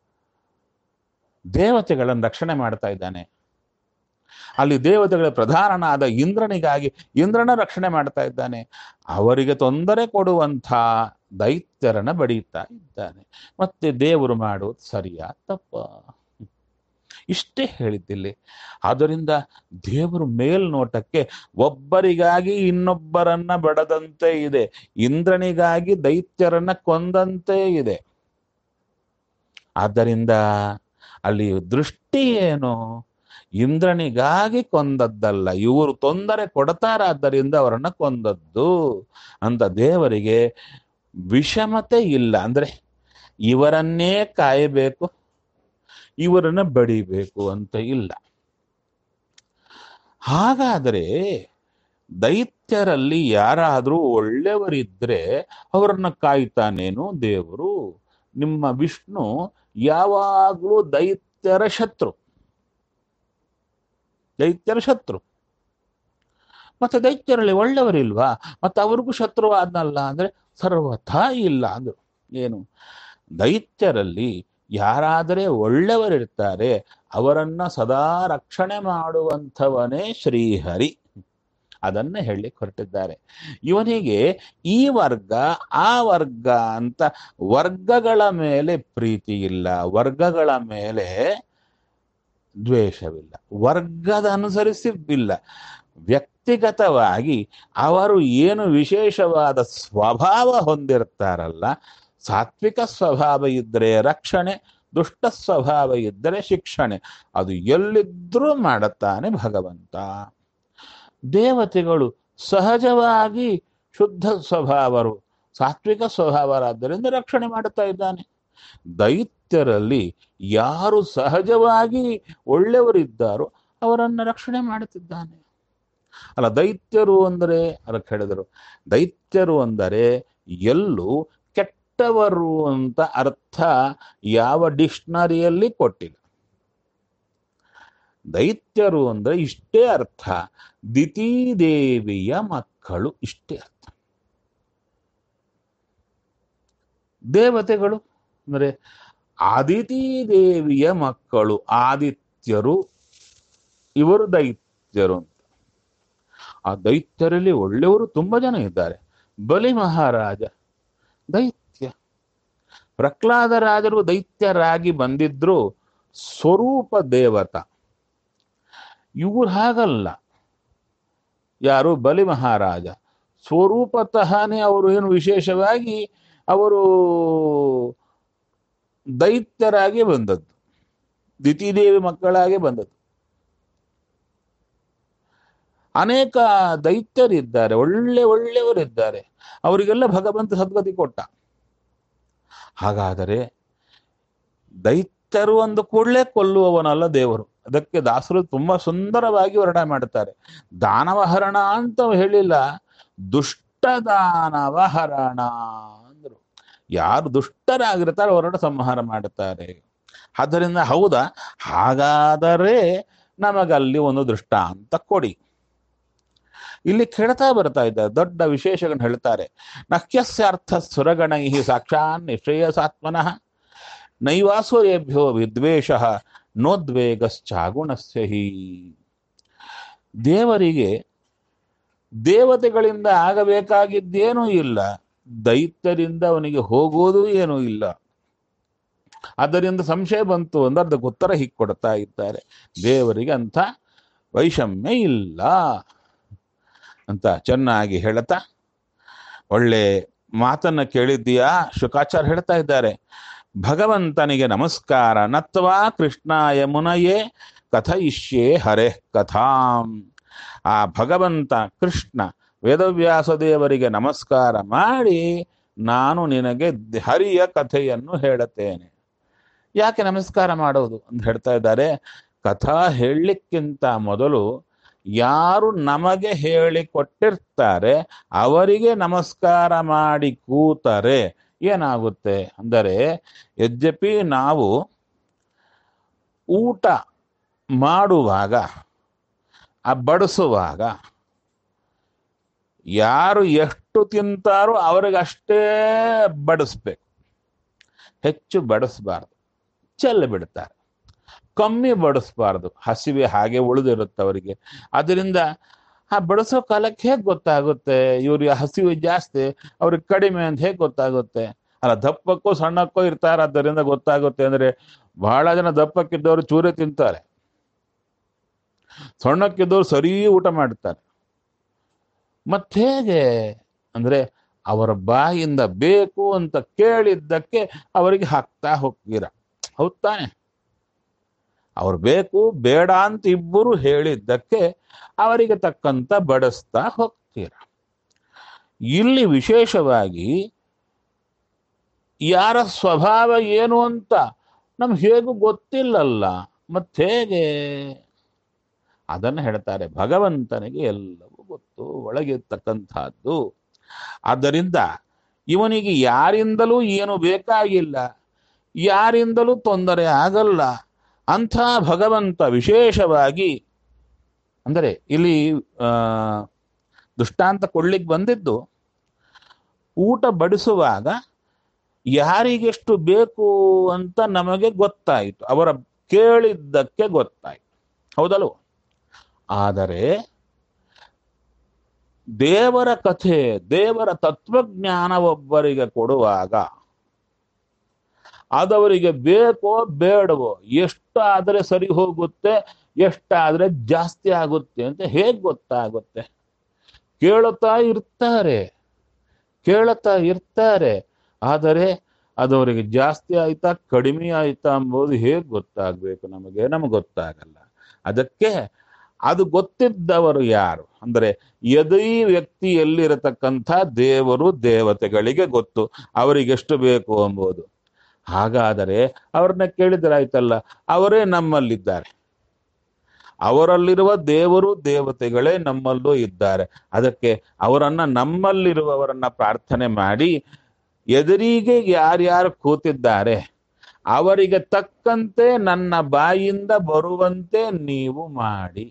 ದೇವತೆಗಳನ್ನು ರಕ್ಷಣೆ ಮಾಡ್ತಾ ಇದ್ದಾನೆ. ಅಲ್ಲಿ ದೇವತೆಗಳ ಪ್ರಧಾನನಾದ ಇಂದ್ರನಿಗಾಗಿ ಇಂದ್ರನ ರಕ್ಷಣೆ ಮಾಡ್ತಾ ಇದ್ದಾನೆ. ಅವರಿಗೆ ತೊಂದರೆ ಕೊಡುವಂಥ ದೈತ್ಯರನ್ನ ಬಡೀತಾ ಇದ್ದಾನೆ. ಮತ್ತೆ ದೇವರು ಮಾಡುವುದು ಸರಿಯಾ ತಪ್ಪ? ಇಷ್ಟೇ ಹೇಳಿದ್ದಿಲ್ಲಿ. ಆದ್ದರಿಂದ ದೇವರು ಮೇಲ್ನೋಟಕ್ಕೆ ಒಬ್ಬರಿಗಾಗಿ ಇನ್ನೊಬ್ಬರನ್ನ ಬಡದಂತೆ ಇದೆ, ಇಂದ್ರನಿಗಾಗಿ ದೈತ್ಯರನ್ನ ಕೊಂದಂತೆ ಇದೆ. ಆದ್ದರಿಂದ ಅಲ್ಲಿ ದೃಷ್ಟಿ ಏನು? ಇಂದ್ರನಿಗಾಗಿ ಕೊಂದದ್ದಲ್ಲ, ಇವರು ತೊಂದರೆ ಕೊಡ್ತಾರಾದ್ದರಿಂದ ಅವರನ್ನ ಕೊಂದದ್ದು ಅಂತ. ದೇವರಿಗೆ ವಿಷಮತೆ ಇಲ್ಲ. ಅಂದ್ರೆ ಇವರನ್ನೇ ಕಾಯಬೇಕು, ಇವರನ್ನ ಬಡಿಬೇಕು ಅಂತ ಇಲ್ಲ. ಹಾಗಾದರೆ ದೈತ್ಯರಲ್ಲಿ ಯಾರಾದರೂ ಒಳ್ಳೆಯವರಿದ್ರೆ ಅವರನ್ನ ಕಾಯ್ತಾನೇನು ದೇವರು? ನಿಮ್ಮ ವಿಷ್ಣು ಯಾವಾಗಲೂ ದೈತ್ಯರ ಶತ್ರು, ದೈತ್ಯರ ಶತ್ರು. ಮತ್ತೆ ದೈತ್ಯರಲ್ಲಿ ಒಳ್ಳೆಯವರಿಲ್ವಾ? ಮತ್ತೆ ಅವ್ರಿಗೂ ಶತ್ರು ಆದ್ನಲ್ಲ ಅಂದ್ರೆ ಸರ್ವಥಾ ಇಲ್ಲ ಅಂದ್ರು. ಏನು? ದೈತ್ಯರಲ್ಲಿ ಯಾರಾದರೆ ಒಳ್ಳೆಯವರಿರ್ತಾರೆ ಅವರನ್ನ ಸದಾ ರಕ್ಷಣೆ ಮಾಡುವಂಥವನೇ ಶ್ರೀಹರಿ. ಅದನ್ನ ಹೇಳಿ ಹೊರಟಿದ್ದಾರೆ. ಇವನಿಗೆ ಈ ವರ್ಗ ಆ ವರ್ಗ ಅಂತ ವರ್ಗಗಳ ಮೇಲೆ ಪ್ರೀತಿ ಇಲ್ಲ, ವರ್ಗಗಳ ಮೇಲೆ ದ್ವೇಷವಿಲ್ಲ, ವರ್ಗದ ಅನುಸರಿಸಿ ಇಲ್ಲ. ವ್ಯಕ್ತಿಗತವಾಗಿ ಅವರು ಏನು ವಿಶೇಷವಾದ ಸ್ವಭಾವ ಹೊಂದಿರ್ತಾರಲ್ಲ, ಸಾತ್ವಿಕ ಸ್ವಭಾವ ಇದ್ದರೆ ರಕ್ಷಣೆ, ದುಷ್ಟ ಸ್ವಭಾವ ಇದ್ದರೆ ಶಿಕ್ಷಣೆ, ಅದು ಎಲ್ಲಿದ್ರೂ ಮಾಡುತ್ತಾನೆ ಭಗವಂತ. ದೇವತೆಗಳು ಸಹಜವಾಗಿ ಶುದ್ಧ ಸ್ವಭಾವರು, ಸಾತ್ವಿಕ ಸ್ವಭಾವರಾದ್ದರಿಂದ ರಕ್ಷಣೆ ಮಾಡುತ್ತಾ ಇದ್ದಾನೆ. ದೈತ್ಯರಲ್ಲಿ ಯಾರು ಸಹಜವಾಗಿ ಒಳ್ಳೆಯವರಿದ್ದಾರೋ ಅವರನ್ನು ರಕ್ಷಣೆ ಮಾಡುತ್ತಿದ್ದಾನೆ. ಅಲ್ಲ, ದೈತ್ಯರು ಅಂದರೆ ಅದಕ್ಕೆ ಹೇಳಿದರು, ದೈತ್ಯರು ಅಂದರೆ ಎಲ್ಲೂ ಕೆಟ್ಟವರು ಅಂತ ಅರ್ಥ ಯಾವ ಡಿಕ್ಷನರಿಯಲ್ಲಿ ಕೊಟ್ಟಿಲ್ಲ. ದೈತ್ಯರು ಅಂದರೆ ಇಷ್ಟೇ ಅರ್ಥ, ದಿತಿದೇವಿಯ ಮಕ್ಕಳು, ಇಷ್ಟೇ ಅರ್ಥ. ದೇವತೆಗಳು ಅಂದರೆ ಆದಿತಿ ದೇವಿಯ ಮಕ್ಕಳು, ಆದಿತ್ಯರು, ಇವರು ದೈತ್ಯರು ಅಂತ. ಆ ದೈತ್ಯರಲ್ಲಿ ಒಳ್ಳೆಯವರು ತುಂಬಾ ಜನ ಇದ್ದಾರೆ. ಬಲಿ ಮಹಾರಾಜ ದೈತ್ಯ, ಪ್ರಹ್ಲಾದ ರಾಜರು ದೈತ್ಯರಾಗಿ ಬಂದಿದ್ರು, ಸ್ವರೂಪ ದೇವತ. ಇವರು ಹಾಗಲ್ಲ. ಯಾರು? ಬಲಿ ಮಹಾರಾಜ ಸ್ವರೂಪತಃನೇ ಅವರು ಏನು ವಿಶೇಷವಾಗಿ ಅವರು ದೈತ್ಯರಾಗಿ ಬಂದದ್ದು, ದಿತಿದೇವಿ ಮಕ್ಕಳಾಗಿ ಬಂದದ್ದು. ಅನೇಕ ದೈತ್ಯರಿದ್ದಾರೆ, ಒಳ್ಳೆ ಒಳ್ಳೆಯವರಿದ್ದಾರೆ, ಅವರಿಗೆಲ್ಲ ಭಗವಂತ ಸದ್ಗತಿ ಕೊಟ್ಟ. ಹಾಗಾದರೆ ದೈತ್ಯರು ಒಂದು ಕೂಡಲೇ ಕೊಲ್ಲುವವನಲ್ಲ ದೇವರು. ಅದಕ್ಕೆ ದಾಸರು ತುಂಬಾ ಸುಂದರವಾಗಿ ವರ್ಣನೆ ಮಾಡುತ್ತಾರೆ. ದಾನವಹರಣ ಅಂತ ಹೇಳಿಲ್ಲ, ದುಷ್ಟ ದಾನವಹರಣ ಅಂದ್ರು. ಯಾರು ದುಷ್ಟರಾಗಿರ್ತಾರೆ ಅವರನ್ನು ಸಂಹಾರ ಮಾಡುತ್ತಾರೆ. ಆದ್ದರಿಂದ ಹೌದಾ, ಹಾಗಾದರೆ ನಮಗಲ್ಲಿ ಒಂದು ದೃಷ್ಟಾಂತ ಕೊಡಿ. ಇಲ್ಲಿ ಕೇಳ್ತಾ ಬರ್ತಾ ಇದ್ದಾರೆ, ದೊಡ್ಡ ವಿಶೇಷಗಳನ್ನು ಹೇಳ್ತಾರೆ. ನಖ್ಯಸ್ಯಾರ್ಥ ಸುರಗಣೈ ಸಾಕ್ಷಾನ್ ನಿಶ್ರೇಯಸಾತ್ಮನಃ ನೈವಾಸುರೇಭ್ಯೋ ವಿದ್ವೇಷ ನೋದ್ವೇಗಶ್ಚಾಗುಣಸ್ಯ ಹಿ. ದೇವರಿಗೆ ದೇವತೆಗಳಿಂದ ಆಗಬೇಕಾಗಿದ್ದೇನೂ ಇಲ್ಲ, ದೈತ್ಯರಿಂದ ಅವನಿಗೆ ಹೋಗೋದು ಏನೂ ಇಲ್ಲ. ಆದ್ದರಿಂದ ಸಂಶಯ ಬಂತು ಅಂದ್ರೆ ಅದಕ್ಕೆ ಉತ್ತರ ಹೀಗೆ ಕೊಡ್ತಾ ಇದ್ದಾರೆ, ದೇವರಿಗೆ ಅಂಥ ವೈಷಮ್ಯ ಇಲ್ಲ ಅಂತ ಚೆನ್ನಾಗಿ ಹೇಳ್ತಾ, ಒಳ್ಳೆ ಮಾತನ್ನ ಕೇಳಿದ್ದೀಯಾ? ಶುಕಾಚಾರ್ಯ ಹೇಳ್ತಾ ಇದ್ದಾರೆ, ಭಗವಂತನಿಗೆ ನಮಸ್ಕಾರ. ನತ್ವಾ ಕೃಷ್ಣಾಯ ಮುನಯೇ ಕಥಯಿಷ್ಯೇ ಹರೇ ಕಥಾಂ. ಆ ಭಗವಂತ ಕೃಷ್ಣ ವೇದವ್ಯಾಸ ದೇವರಿಗೆ ನಮಸ್ಕಾರ ಮಾಡಿ ನಾನು ನಿನಗೆ ಹರಿಯ ಕಥೆಯನ್ನು ಹೇಳುತ್ತೇನೆ. ಯಾಕೆ ನಮಸ್ಕಾರ ಮಾಡೋದು ಅಂತ ಹೇಳ್ತಾ ಇದ್ದಾರೆ, ಕಥಾ ಹೇಳಲಿಕ್ಕಿಂತ ಮೊದಲು ಯಾರು ನಮಗೆ ಹೇಳಿಕೊಟ್ಟಿರ್ತಾರೆ ಅವರಿಗೆ ನಮಸ್ಕಾರ ಮಾಡಿ ಕೂತರೆ ಏನಾಗುತ್ತೆ ಅಂದರೆ, ಯದ್ಯಪಿ ನಾವು ಊಟ ಮಾಡುವಾಗ ಆ ಬಡಿಸುವಾಗ ಯಾರು ಎಷ್ಟು ತಿಂತಾರೋ ಅವ್ರಿಗಷ್ಟೇ ಬಡಿಸ್ಬೇಕು, ಹೆಚ್ಚು ಬಡಿಸ್ಬಾರ್ದು, ಚೆಲ್ಲ ಬಿಡ್ತಾರೆ. ಕಮ್ಮಿ ಬಡಿಸ್ಬಾರ್ದು, ಹಸಿವೆ ಹಾಗೆ ಉಳಿದಿರುತ್ತೆ ಅವರಿಗೆ. ಅದರಿಂದ ಆ ಬಡಿಸೋ ಕಾಲಕ್ಕೆ ಹೇಗೆ ಗೊತ್ತಾಗುತ್ತೆ ಇವ್ರಿಗೆ ಹಸಿವೆ ಜಾಸ್ತಿ ಅವ್ರಿಗೆ ಕಡಿಮೆ ಅಂತ ಹೇಗೆ ಗೊತ್ತಾಗುತ್ತೆ? ಅಲ್ಲ, ದಪ್ಪಕ್ಕೂ ಸಣ್ಣಕ್ಕೂ ಇರ್ತಾರೆ, ಆದ್ದರಿಂದ ಗೊತ್ತಾಗುತ್ತೆ ಅಂದ್ರೆ ಬಹಳ ಜನ ದಪ್ಪಕ್ಕಿದ್ದವರು ಚೂರೇ ತಿಂತಾರೆ, ಸಣ್ಣಕ್ಕಿದ್ದವರು ಸರಿ ಊಟ ಮಾಡ್ತಾರೆ. ಮತ್ತೆ ಹೇಗೆ ಅಂದ್ರೆ ಅವರ ಬಾಯಿಂದ ಬೇಕು ಅಂತ ಕೇಳಿದ್ದಕ್ಕೆ ಅವರಿಗೆ ಹಾಕ್ತಾ ಹೋಗ್ತೀರ, ಹೌದ್ ತಾನೆ? ಅವ್ರು ಬೇಕು ಬೇಡ ಅಂತ ಇಬ್ಬರು ಹೇಳಿದ್ದಕ್ಕೆ ಅವರಿಗೆ ತಕ್ಕಂತ ಬಡಿಸ್ತಾ ಹೋಗ್ತೀರ. ಇಲ್ಲಿ ವಿಶೇಷವಾಗಿ ಯಾರ ಸ್ವಭಾವ ಏನು ಅಂತ ನಮ್ಗೆ ಹೇಗೂ ಗೊತ್ತಿಲ್ಲಲ್ಲ, ಮತ್ತೆ ಹೇಗೆ ಅದನ್ನು ಹೇಳ್ತಾರೆ. ಭಗವಂತನಿಗೆ ಎಲ್ಲವೂ ಗೊತ್ತು, ಒಳಗಿರ್ತಕ್ಕಂಥದ್ದು. ಆದ್ದರಿಂದ ಇವನಿಗೆ ಯಾರಿಂದಲೂ ಏನು ಬೇಕಾಗಿಲ್ಲ, ಯಾರಿಂದಲೂ ತೊಂದರೆ ಆಗಲ್ಲ. ಅಂಥ ಭಗವಂತ ವಿಶೇಷವಾಗಿ ಅಂದರೆ ಇಲ್ಲಿ ಆ ದೃಷ್ಟಾಂತ ಕೊಡ್ಲಿಕ್ಕೆ ಬಂದಿದ್ದು, ಊಟ ಬಡಿಸುವಾಗ ಯಾರಿಗೆಷ್ಟು ಬೇಕು ಅಂತ ನಮಗೆ ಗೊತ್ತಾಯಿತು, ಅವರ ಕೇಳಿದ್ದಕ್ಕೆ ಗೊತ್ತಾಯಿತು, ಹೌದಲ್ವ? ಆದರೆ ದೇವರ ಕಥೆ, ದೇವರ ತತ್ವಜ್ಞಾನ ಒಬ್ಬರಿಗೆ ಕೊಡುವಾಗ ಅದವರಿಗೆ ಬೇಕೋ ಬೇಡವೋ, ಎಷ್ಟಾದರೆ ಸರಿ ಹೋಗುತ್ತೆ, ಎಷ್ಟಾದರೆ ಜಾಸ್ತಿ ಆಗುತ್ತೆ ಅಂತ ಹೇಗೆ ಗೊತ್ತಾಗುತ್ತೆ? ಕೇಳುತ್ತಾ ಇರ್ತಾರೆ, ಕೇಳುತ್ತಾ ಇರ್ತಾರೆ, ಆದರೆ ಅದವರಿಗೆ ಜಾಸ್ತಿ ಆಯ್ತಾ ಕಡಿಮೆ ಆಯ್ತಾ ಎಂಬುದು ಹೇಗೆ ಗೊತ್ತಾಗಬೇಕು? ನಮಗೆ ನಮಗೆ ಗೊತ್ತಾಗಲ್ಲ. ಅದಕ್ಕೆ ಅದು ಗೊತ್ತಿದ್ದವರು ಯಾರು ಅಂದರೆ ಎದೈ ವ್ಯಕ್ತಿಯಲ್ಲಿರತಕ್ಕಂಥ ದೇವರು ದೇವತೆಗಳಿಗೆ ಗೊತ್ತು ಅವರಿಗೆಷ್ಟು ಬೇಕು ಎಂಬುದು. ಹಾಗಾದರೆ ಅವ್ರನ್ನ ಕೇಳಿದ್ರಾಯ್ತಲ್ಲ, ಅವರೇ ನಮ್ಮಲ್ಲಿದ್ದಾರೆ, ಅವರಲ್ಲಿರುವ ದೇವರು ದೇವತೆಗಳೇ ನಮ್ಮಲ್ಲೂ ಇದ್ದಾರೆ. ಅದಕ್ಕೆ ಅವರನ್ನ ನಮ್ಮಲ್ಲಿರುವವರನ್ನ ಪ್ರಾರ್ಥನೆ ಮಾಡಿ, ಎದುರಿಗೆ ಯಾರ್ಯಾರು ಕೂತಿದ್ದಾರೆ ಅವರಿಗೆ ತಕ್ಕಂತೆ ನನ್ನ ಬಾಯಿಂದ ಬರುವಂತೆ ನೀವು ಮಾಡಿ.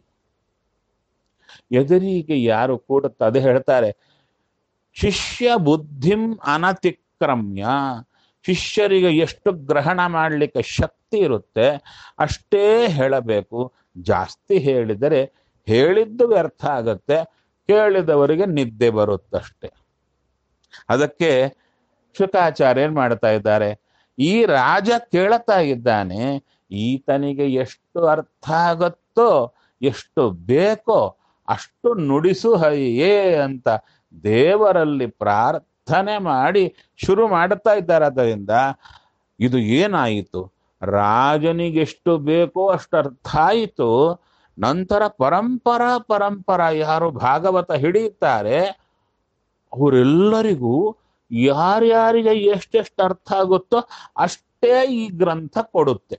ಎದುರಿಗೆ ಯಾರು ಕೂಡುತ್ತ ಅದೇ ಹೇಳ್ತಾರೆ, ಶಿಷ್ಯ ಬುದ್ಧಿಂ ಅನತಿಕ್ರಮ್ಯ. ಶಿಷ್ಯರಿಗೆ ಎಷ್ಟು ಗ್ರಹಣ ಮಾಡಲಿಕ್ಕೆ ಶಕ್ತಿ ಇರುತ್ತೆ ಅಷ್ಟೇ ಹೇಳಬೇಕು. ಜಾಸ್ತಿ ಹೇಳಿದರೆ ಹೇಳಿದ್ದು ವ್ಯರ್ಥ ಆಗತ್ತೆ, ಕೇಳಿದವರಿಗೆ ನಿದ್ದೆ ಬರುತ್ತಷ್ಟೆ. ಅದಕ್ಕೆ ಶುಕಾಚಾರ್ಯ ಏನ್ ಮಾಡ್ತಾ ಇದ್ದಾರೆ, ಈ ರಾಜ ಕೇಳ್ತಾ ಇದ್ದಾನೆ, ಈತನಿಗೆ ಎಷ್ಟು ಅರ್ಥ ಆಗತ್ತೋ ಎಷ್ಟು ಬೇಕೋ ಅಷ್ಟು ನುಡಿಸು ಹರಿಯೇ ಅಂತ ದೇವರಲ್ಲಿ ಪ್ರಾರ್ಥನೆ ಮಾಡಿ ಶುರು ಮಾಡುತ್ತಾ ಇದ್ದಾರೆ. ಅದರಿಂದ ಇದು ಏನಾಯಿತು, ರಾಜನಿಗೆಷ್ಟು ಬೇಕೋ ಅಷ್ಟು ಅರ್ಥ ಆಯಿತು. ನಂತರ ಪರಂಪರಾ ಪರಂಪರ ಯಾರು ಭಾಗವತ ಹಿಡಿಯುತ್ತಾರೆ ಅವರೆಲ್ಲರಿಗೂ ಯಾರ್ಯಾರಿಗೆ ಎಷ್ಟೆಷ್ಟು ಅರ್ಥ ಆಗುತ್ತೋ ಅಷ್ಟೇ ಈ ಗ್ರಂಥ ಕೊಡುತ್ತೆ.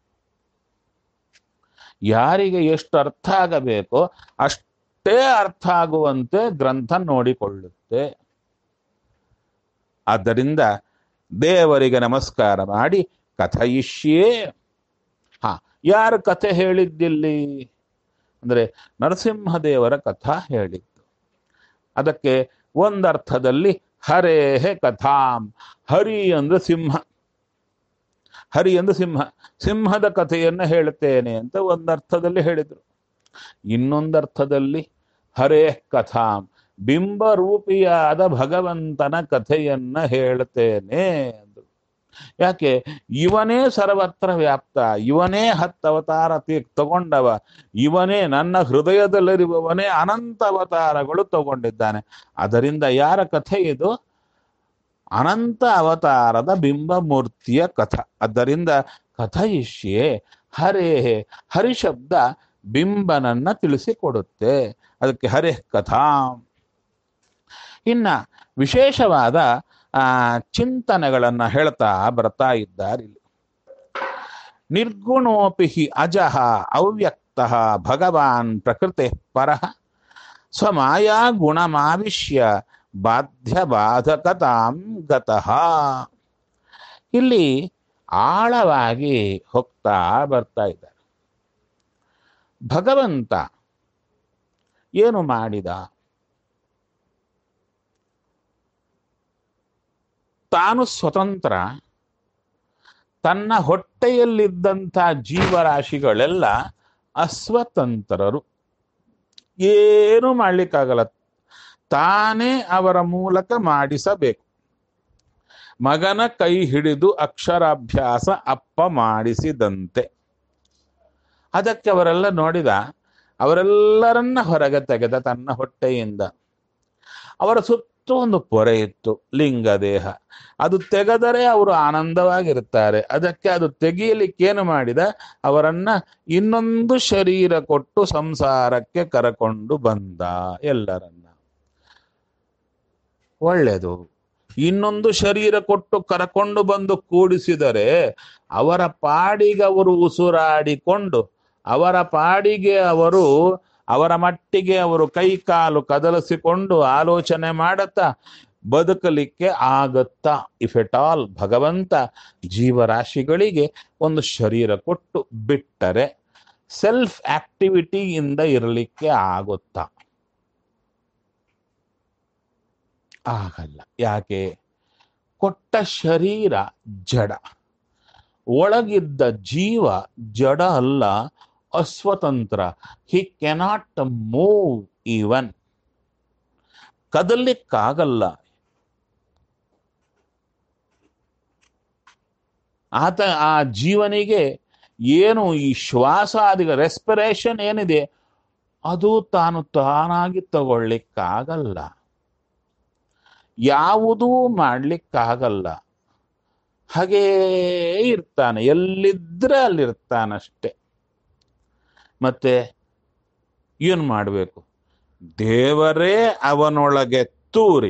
ಯಾರಿಗೆ ಎಷ್ಟು ಅರ್ಥ ಆಗಬೇಕೋ ಅಷ್ಟೇ ಅರ್ಥ ಆಗುವಂತೆ ಗ್ರಂಥ ನೋಡಿಕೊಳ್ಳುತ್ತೆ. ಆದ್ದರಿಂದ ದೇವರಿಗೆ ನಮಸ್ಕಾರ ಮಾಡಿ ಕಥಯಿಷ್ಯೇ. ಹಾ, ಯಾರು ಕಥೆ ಹೇಳಿದ್ದಿಲ್ಲಿ ಅಂದ್ರೆ ನರಸಿಂಹದೇವರ ಕಥಾ ಹೇಳಿದ್ದು. ಅದಕ್ಕೆ ಒಂದರ್ಥದಲ್ಲಿ ಹರೇಹೇ ಕಥಾಂ, ಹರಿ ಅಂದ್ರೆ ಸಿಂಹ, ಹರಿ ಅಂದ್ರೆ ಸಿಂಹ, ಸಿಂಹದ ಕಥೆಯನ್ನು ಹೇಳುತ್ತೇನೆ ಅಂತ ಒಂದರ್ಥದಲ್ಲಿ ಹೇಳಿದರು. ಇನ್ನೊಂದರ್ಥದಲ್ಲಿ ಹರೇ ಕಥಾಂ, ಬಿಂಬರೂಪಿಯಾದ ಭಗವಂತನ ಕಥೆಯನ್ನ ಹೇಳ್ತೇನೆ ಅಂದ್ರು. ಯಾಕೆ? ಇವನೇ ಸರ್ವತ್ರ ವ್ಯಾಪ್ತ, ಇವನೇ ಹತ್ತು ಅವತಾರ ತಗೊಂಡವ, ಇವನೇ ನನ್ನ ಹೃದಯದಲ್ಲಿರುವವನೇ ಅನಂತ ಅವತಾರಗಳು ತಗೊಂಡಿದ್ದಾನೆ. ಅದರಿಂದ ಯಾರ ಕಥೆ ಇದು? ಅನಂತ ಅವತಾರದ ಬಿಂಬಮೂರ್ತಿಯ ಕಥ. ಆದ್ದರಿಂದ ಕಥಯಿಷ್ಯೆ ಹರೇ, ಹರಿಶಬ್ದ ಬಿಂಬನನ್ನ ತಿಳಿಸಿಕೊಡುತ್ತೆ. ಅದಕ್ಕೆ ಹರೇ ಕಥಾ. ಇನ್ನ ವಿಶೇಷವಾದ ಆ ಚಿಂತನೆಗಳನ್ನ ಹೇಳ್ತಾ ಬರ್ತಾ ಇದ್ದಾರೆ. ನಿರ್ಗುಣೋಪಿ ಅಜಃ ಅವ್ಯಕ್ತಃ ಭಗವಾನ್ ಪ್ರಕೃತೆ ಪರಃ ಸ್ವಮಾಯಾ ಗುಣಮಾವಿಶ್ಯ ಬಾಧ್ಯ ಬಾಧಕತಾಂ ಗತಃ. ಇಲ್ಲಿ ಆಳವಾಗಿ ಹೋಗ್ತಾ ಬರ್ತಾ ಇದ್ದಾರೆ. ಭಗವಂತ ಏನು ಮಾಡಿದ? ತಾನು ಸ್ವತಂತ್ರ, ತನ್ನ ಹೊಟ್ಟೆಯಲ್ಲಿದ್ದಂಥ ಜೀವರಾಶಿಗಳೆಲ್ಲ ಅಸ್ವತಂತ್ರರು, ಏನು ಮಾಡ್ಲಿಕ್ಕಾಗಲ್ಲ. ತಾನೇ ಅವರ ಮೂಲಕ ಮಾಡಿಸಬೇಕು. ಮಗನ ಕೈ ಹಿಡಿದು ಅಕ್ಷರಾಭ್ಯಾಸ ಅಪ್ಪ ಮಾಡಿಸಿದಂತೆ. ಅದಕ್ಕೆ ಅವರೆಲ್ಲ ನೋಡಿದ, ಅವರೆಲ್ಲರನ್ನ ಹೊರಗೆ ತೆಗೆದ ತನ್ನ ಹೊಟ್ಟೆಯಿಂದ. ಅವರ ಸುತ್ತ ಒಂದು ಪೊರೆ ಇತ್ತು, ಲಿಂಗ ದೇಹ. ಅದು ತೆಗೆದರೆ ಅವರು ಆನಂದವಾಗಿರುತ್ತಾರೆ. ಅದಕ್ಕೆ ಅದು ತೆಗೆಯಲಿಕ್ಕೇನು ಮಾಡಿದ, ಅವರನ್ನ ಇನ್ನೊಂದು ಶರೀರ ಕೊಟ್ಟು ಸಂಸಾರಕ್ಕೆ ಕರಕೊಂಡು ಬಂದ ಎಲ್ಲರನ್ನ. ಒಳ್ಳೆಯದು. ಇನ್ನೊಂದು ಶರೀರ ಕೊಟ್ಟು ಕರಕೊಂಡು ಬಂದು ಕೂಡಿಸಿದರೆ ಅವರ ಪಾಡಿಗೆ ಅವರು ಉಸುರಾಡಿಕೊಂಡು, ಅವರ ಪಾಡಿಗೆ ಅವರು ಅವರ ಮಟ್ಟಿಗೆ ಅವರು ಕೈ ಕಾಲು ಕದಲಿಸಿಕೊಂಡು ಆಲೋಚನೆ ಮಾಡುತ್ತಾ ಬದುಕಲಿಕ್ಕೆ ಆಗತ್ತಾ? ಇಫ್ ಎಟ್ ಆಲ್ ಭಗವಂತ ಜೀವರಾಶಿಗಳಿಗೆ ಒಂದು ಶರೀರ ಕೊಟ್ಟು ಬಿಟ್ಟರೆ ಸೆಲ್ಫ್ ಆಕ್ಟಿವಿಟಿಯಿಂದ ಇರಲಿಕ್ಕೆ ಆಗುತ್ತಾ? ಆಗಲ್ಲ. ಯಾಕೆ? ಕೊಟ್ಟ ಶರೀರ ಜಡ, ಒಳಗಿದ್ದ ಜೀವ ಜಡ ಅಲ್ಲ, ಅಸ್ವತಂತ್ರ. ಹಿ ಕೆನಾಟ್ ಮೂವ್, ಈವನ್ ಕದಲಿಕ್ಕಾಗಲ್ಲ. ಆತ ಆ ಜೀವನಿಗೆ ಏನು ಈ ಶ್ವಾಸಾದಿ ರೆಸ್ಪಿರೇಷನ್ ಏನಿದೆ ಅದು ತಾನು ತಾನಾಗಿ ತಗೊಳ್ಳಿಕ್ಕಾಗಲ್ಲ, ಯಾವುದೂ ಮಾಡ್ಲಿಕ್ಕಾಗಲ್ಲ. ಹಾಗೇ ಇರ್ತಾನೆ, ಎಲ್ಲಿದ್ರೆ ಅಲ್ಲಿರ್ತಾನಷ್ಟೆ. ಮತ್ತೆ ಏನು ಮಾಡಬೇಕು? ದೇವರೇ ಅವನೊಳಗೆ ತೂರಿ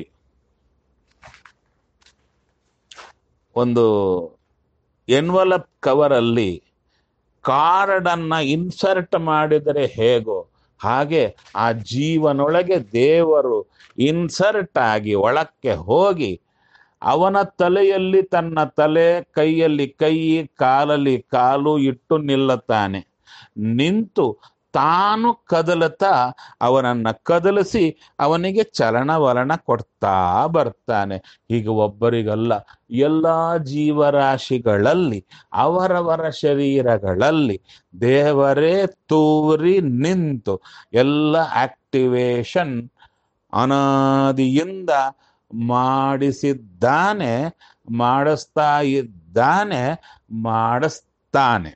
ಒಂದು ಎನ್ವಲಪ್ ಕವರಲ್ಲಿ ಕಾರ್ಡನ್ನ ಇನ್ಸರ್ಟ್ ಮಾಡಿದರೆ ಹೇಗೋ ಹಾಗೆ ಆ ಜೀವನೊಳಗೆ ದೇವರು ಇನ್ಸರ್ಟ್ ಆಗಿ ಒಳಕ್ಕೆ ಹೋಗಿ ಅವನ ತಲೆಯಲ್ಲಿ ತನ್ನ ತಲೆ, ಕೈಯಲ್ಲಿ ಕೈ, ಕಾಲಲ್ಲಿ ಕಾಲು ಇಟ್ಟು ನಿಲ್ಲುತ್ತಾನೆ. ನಿಂತು ತಾನು ಕದಲುತ್ತಾ ಅವನನ್ನ ಕದಲಿಸಿ ಅವನಿಗೆ ಚಲನವಲನ ಕೊಡ್ತಾ ಬರ್ತಾನೆ. ಹೀಗೆ ಒಬ್ಬರಿಗಲ್ಲ, ಎಲ್ಲ ಜೀವರಾಶಿಗಳಲ್ಲಿ ಅವರವರ ಶರೀರಗಳಲ್ಲಿ ದೇವರೇ ತೂರಿ ನಿಂತು ಎಲ್ಲ ಆಕ್ಟಿವೇಶನ್ ಅನಾದಿಯಿಂದ ಮಾಡಿಸಿದ್ದಾನೆ, ಮಾಡಿಸ್ತಾ ಇದ್ದಾನೆ, ಮಾಡಿಸ್ತಾನೆ.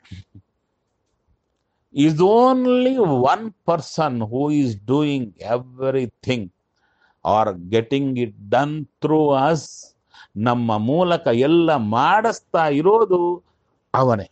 Is only one person who is doing everything or getting it done through us. ನಮ್ಮ ಮೂಲಕ ಎಲ್ಲ ಮಾಡಿಸ್ತಾ ಇರೋದು ಅವನೇ.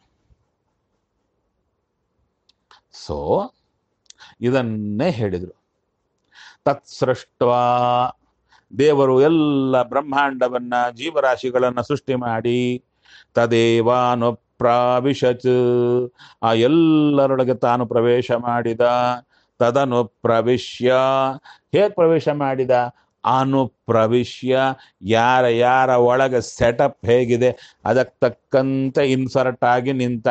ಸೊ ಇದನ್ನೇ ಹೇಳಿದರು. ತತ್ಸೃಷ್ಟ್ವಾ, ದೇವರು ಎಲ್ಲ ಬ್ರಹ್ಮಾಂಡವನ್ನ ಜೀವರಾಶಿಗಳನ್ನ ಸೃಷ್ಟಿ ಮಾಡಿ ತದೇವಾನು ಪ್ರಾವಿಶತ್, ಆ ಎಲ್ಲರೊಳಗೆ ತಾನು ಪ್ರವೇಶ ಮಾಡಿದ. ತದನು ಪ್ರವಿಶ್ಯ, ಹೇಗೆ ಪ್ರವೇಶ ಮಾಡಿದ? ಅನುಪ್ರವಿಶ್ಯ, ಯಾರ ಯಾರ ಒಳಗೆ ಸೆಟಪ್ ಹೇಗಿದೆ ಅದಕ್ಕೆ ತಕ್ಕಂತೆ ಇನ್ಸರ್ಟ್ ಆಗಿ ನಿಂತ.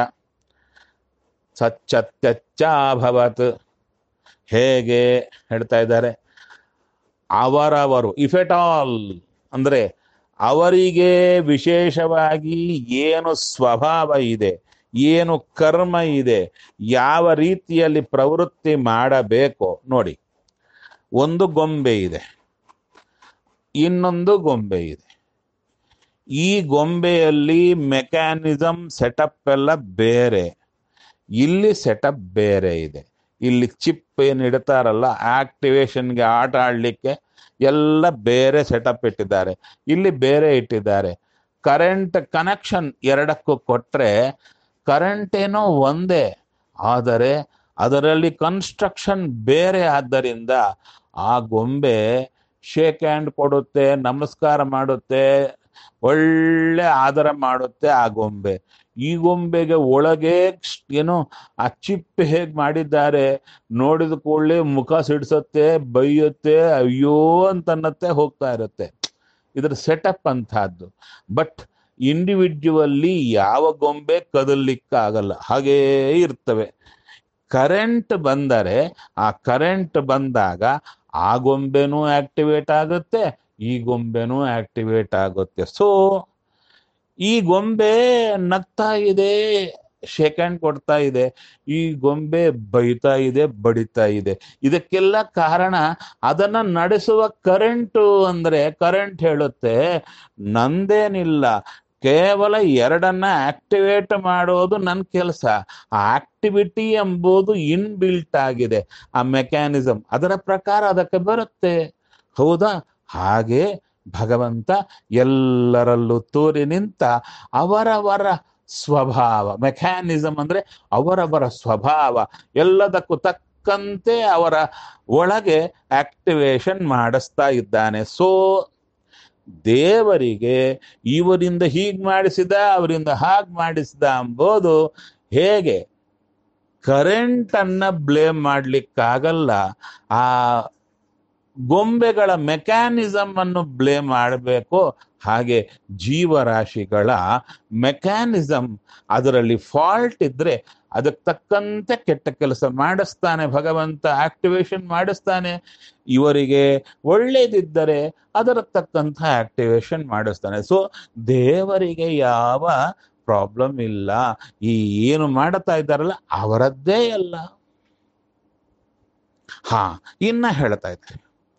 ಸಚ್ಚತ್ಯಚ್ಚಾಭವತ್, ಹೇಗೆ ಹೇಳ್ತಾ ಇದ್ದಾರೆ? ಅವರವರು, ಇಫ್ ಎಟ್ ಆಲ್ ಅಂದ್ರೆ ಅವರಿಗೆ ವಿಶೇಷವಾಗಿ ಏನು ಸ್ವಭಾವ ಇದೆ, ಏನು ಕರ್ಮ ಇದೆ, ಯಾವ ರೀತಿಯಲ್ಲಿ ಪ್ರವೃತ್ತಿ ಮಾಡಬೇಕೋ ನೋಡಿ. ಒಂದು ಗೊಂಬೆ ಇದೆ, ಇನ್ನೊಂದು ಗೊಂಬೆ ಇದೆ. ಈ ಗೊಂಬೆಯಲ್ಲಿ ಮೆಕ್ಯಾನಿಸಮ್ ಸೆಟಪ್ ಎಲ್ಲ ಬೇರೆ, ಇಲ್ಲಿ ಸೆಟಪ್ ಬೇರೆ ಇದೆ. ಇಲ್ಲಿ ಚಿಪ್ ಏನು ಇಡ್ತಾರಲ್ಲ ಆಕ್ಟಿವೇಶನ್ಗೆ, ಆಟ ಆಡಲಿಕ್ಕೆ ಎಲ್ಲ ಬೇರೆ ಸೆಟಪ್ ಇಟ್ಟಿದ್ದಾರೆ, ಇಲ್ಲಿ ಬೇರೆ ಇಟ್ಟಿದ್ದಾರೆ. ಕರೆಂಟ್ ಕನೆಕ್ಷನ್ ಎರಡಕ್ಕೂ ಕೊಟ್ಟರೆ ಕರೆಂಟ್ ಏನೋ ಒಂದೇ, ಆದರೆ ಅದರಲ್ಲಿ ಕನ್ಸ್ಟ್ರಕ್ಷನ್ ಬೇರೆ. ಆದ್ದರಿಂದ ಆ ಗೊಂಬೆ ಶೇಕ್ ಹ್ಯಾಂಡ್ ಕೊಡುತ್ತೆ, ನಮಸ್ಕಾರ ಮಾಡುತ್ತೆ, ಒಳ್ಳೆ ಆದರ ಮಾಡುತ್ತೆ ಆ ಗೊಂಬೆ. ಈ ಗೊಂಬೆಗೆ ಒಳಗೆ ಏನು ಆ ಚಿಪ್ ಹೇಗೆ ಮಾಡಿದ್ದಾರೆ ನೋಡಿದ ಕೂಡಲೇ ಮುಖ ಸಿಡ್ಸತ್ತೆ, ಬೈಯುತ್ತೆ, ಅಯ್ಯೋ ಅಂತನ್ನತ್ತೆ, ಹೋಗ್ತಾ ಇರುತ್ತೆ. ಇದ್ರ ಸೆಟಪ್ ಅಂತಹದ್ದು. ಬಟ್ ಇಂಡಿವಿಜುವಲ್ಲಿ ಯಾವ ಗೊಂಬೆ ಕದಲಿಕ್ಕಾಗಲ್ಲ, ಹಾಗೇ ಇರ್ತವೆ. ಕರೆಂಟ್ ಬಂದರೆ ಆ ಕರೆಂಟ್ ಬಂದಾಗ ಆ ಗೊಂಬೆನೂ ಆಕ್ಟಿವೇಟ್ ಆಗುತ್ತೆ, ಈ ಗೊಂಬೆನೂ ಆಕ್ಟಿವೇಟ್ ಆಗುತ್ತೆ. ಸೊ ಈ ಗೊಂಬೆ ನಗ್ತಾ ಇದೆ, ಶೇಕ್ ಹ್ಯಾಂಡ್ ಕೊಡ್ತಾ ಇದೆ, ಈ ಗೊಂಬೆ ಬೈತಾ ಇದೆ, ಬಡಿತಾ ಇದೆ. ಇದಕ್ಕೆಲ್ಲ ಕಾರಣ ಅದನ್ನ ನಡೆಸುವ ಕರೆಂಟು. ಅಂದ್ರೆ ಕರೆಂಟ್ ಹೇಳುತ್ತೆ ನಂದೇನಿಲ್ಲ, ಕೇವಲ ಎರಡನ್ನ ಆಕ್ಟಿವೇಟ್ ಮಾಡೋದು ನನ್ನ ಕೆಲಸ. ಆ ಆಕ್ಟಿವಿಟಿ ಎಂಬುದು ಇನ್ ಬಿಲ್ಟ್ ಆಗಿದೆ, ಆ ಮೆಕ್ಯಾನಿಸಮ್ ಅದರ ಪ್ರಕಾರ ಅದಕ್ಕೆ ಬರುತ್ತೆ. ಹೌದಾ? ಹಾಗೆ ಭಗವಂತ ಎಲ್ಲರಲ್ಲೂ ತೋರಿ ನಿಂತ ಅವರವರ ಸ್ವಭಾವ, ಮೆಕ್ಯಾನಿಸಮ್ ಅಂದ್ರೆ ಅವರವರ ಸ್ವಭಾವ, ಎಲ್ಲದಕ್ಕೂ ತಕ್ಕಂತೆ ಅವರ ಒಳಗೆ ಆಕ್ಟಿವೇಶನ್ ಮಾಡಿಸ್ತಾ ಇದ್ದಾನೆ. ಸೊ ದೇವರಿಗೆ ಇವರಿಂದ ಹೀಗ್ ಮಾಡಿಸಿದ, ಅವರಿಂದ ಹಾಗೆ ಮಾಡಿಸಿದ ಎಂಬುದು ಹೇಗೆ ಕರೆಂಟ್ ಅನ್ನ ಬ್ಲೇಮ್ ಮಾಡ್ಲಿಕ್ಕಾಗಲ್ಲ, ಆ ಗೊಂಬೆಗಳ ಮೆಕ್ಯಾನಿಸಮ್ ಅನ್ನು ಬ್ಲೇಮ್ ಮಾಡಬೇಕು. ಹಾಗೆ ಜೀವರಾಶಿಗಳ ಮೆಕ್ಯಾನಿಸಮ್, ಅದರಲ್ಲಿ ಫಾಲ್ಟ್ ಇದ್ರೆ ಅದಕ್ಕೆ ತಕ್ಕಂತೆ ಕೆಟ್ಟ ಕೆಲಸ ಮಾಡಿಸ್ತಾನೆ ಭಗವಂತ, ಆಕ್ಟಿವೇಶನ್ ಮಾಡಿಸ್ತಾನೆ. ಇವರಿಗೆ ಒಳ್ಳೇದಿದ್ದರೆ ಅದರ ತಕ್ಕಂಥ ಆಕ್ಟಿವೇಶನ್ ಮಾಡಿಸ್ತಾನೆ. ಸೊ ದೇವರಿಗೆ ಯಾವ ಪ್ರಾಬ್ಲಮ್ ಇಲ್ಲ. ಈ ಏನು ಮಾಡುತ್ತಾ ಇದ್ದಾರಲ್ಲ ಅವರದ್ದೇ ಎಲ್ಲ. ಹಾ, ಇನ್ನ ಹೇಳ್ತಾ ಇದ್ದಾರೆ,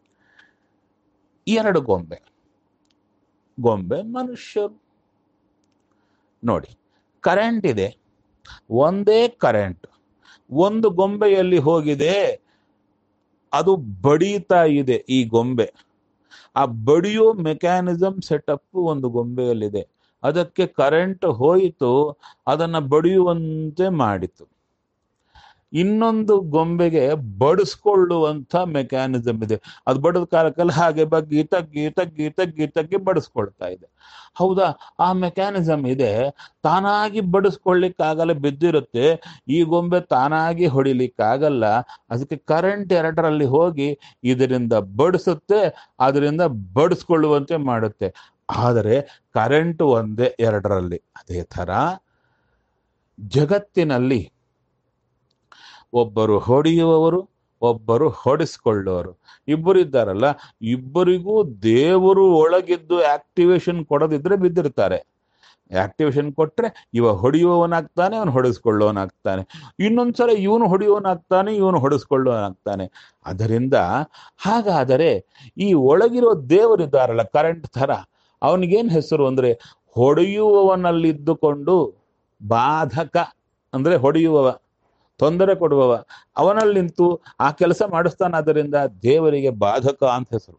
ಎರಡು ಗೊಂಬೆ ಗೊಂಬೆ ಮನುಷ್ಯರು ನೋಡಿ, ಕರೆಂಟ್ ಇದೆ, ಒಂದೇ ಕರೆಂಟ್ ಒಂದು ಗೊಂಬೆಯಲ್ಲಿ ಹೋಗಿದೆ, ಅದು ಬಡೀತಾ ಇದೆ. ಈ ಗೊಂಬೆ, ಆ ಬಡಿಯೋ ಮೆಕ್ಯಾನಿಸಮ್ ಸೆಟಪ್ ಒಂದು ಗೊಂಬೆಯಲ್ಲಿದೆ. ಅದಕ್ಕೆ ಕರೆಂಟ್ ಹೋಯಿತು, ಅದನ್ನ ಬಡಿಯುವಂತೆ ಮಾಡಿತು. ಇನ್ನೊಂದು ಗೊಂಬೆಗೆ ಬಡಿಸ್ಕೊಳ್ಳುವಂಥ ಮೆಕ್ಯಾನಿಸಮ್ ಇದೆ. ಅದು ಬಡದ ಕಾಲಕ್ಕಲ್ಲಿ ಹಾಗೆ ಬಗ್ಗಿ ತಗ್ಗಿ ತಗ್ಗಿ ತಗ್ಗಿ ತಗ್ಗಿ ಬಡಿಸ್ಕೊಳ್ತಾ ಇದೆ. ಹೌದಾ? ಆ ಮೆಕ್ಯಾನಿಸಮ್ ಇದೆ, ತಾನಾಗಿ ಬಡಿಸ್ಕೊಳ್ಳಿಕ್ಕಾಗಲ್ಲ, ಬಿದ್ದಿರುತ್ತೆ. ಈ ಗೊಂಬೆ ತಾನಾಗಿ ಹೊಡಿಲಿಕ್ಕಾಗಲ್ಲ, ಅದಕ್ಕೆ ಕರೆಂಟ್ ಎರಡರಲ್ಲಿ ಹೋಗಿ ಇದರಿಂದ ಬಡಿಸುತ್ತೆ, ಅದರಿಂದ ಬಡಿಸ್ಕೊಳ್ಳುವಂತೆ ಮಾಡುತ್ತೆ. ಆದರೆ ಕರೆಂಟ್ ಒಂದೇ ಎರಡರಲ್ಲಿ. ಅದೇ ಥರ ಜಗತ್ತಿನಲ್ಲಿ ಒಬ್ಬರು ಹೊಡೆಯುವವರು, ಒಬ್ಬರು ಹೊಡೆಸ್ಕೊಳ್ಳುವರು, ಇಬ್ಬರು ಇದ್ದಾರಲ್ಲ. ಇಬ್ಬರಿಗೂ ದೇವರು ಒಳಗಿದ್ದು ಆಕ್ಟಿವೇಶನ್ ಕೊಡದಿದ್ರೆ ಬಿದ್ದಿರ್ತಾರೆ. ಆಕ್ಟಿವೇಶನ್ ಕೊಟ್ರೆ ಇವ ಹೊಡೆಯುವವನಾಗ್ತಾನೆ, ಅವನು ಹೊಡೆಸ್ಕೊಳ್ಳೋನಾಗ್ತಾನೆ. ಇನ್ನೊಂದ್ಸಲ ಇವನು ಹೊಡೆಯುವವನಾಗ್ತಾನೆ, ಇವನು ಹೊಡೆಸ್ಕೊಳ್ಳೋನಾಗ್ತಾನೆ. ಅದರಿಂದ ಹಾಗಾದರೆ ಈ ಒಳಗಿರೋ ದೇವರಿದ್ದಾರಲ್ಲ ಕರೆಂಟ್ ಥರ, ಅವನಿಗೇನು ಹೆಸರು ಅಂದ್ರೆ ಹೊಡೆಯುವವನಲ್ಲಿದ್ದುಕೊಂಡು ಬಾಧಕ, ಅಂದ್ರೆ ಹೊಡೆಯುವವ, ತೊಂದರೆ ಕೊಡುವವ, ಅವನಲ್ಲಿ ನಿಂತು ಆ ಕೆಲಸ ಮಾಡಿಸ್ತಾನಾದ್ದರಿಂದ ದೇವರಿಗೆ ಬಾಧಕ ಅಂತ ಹೆಸರು.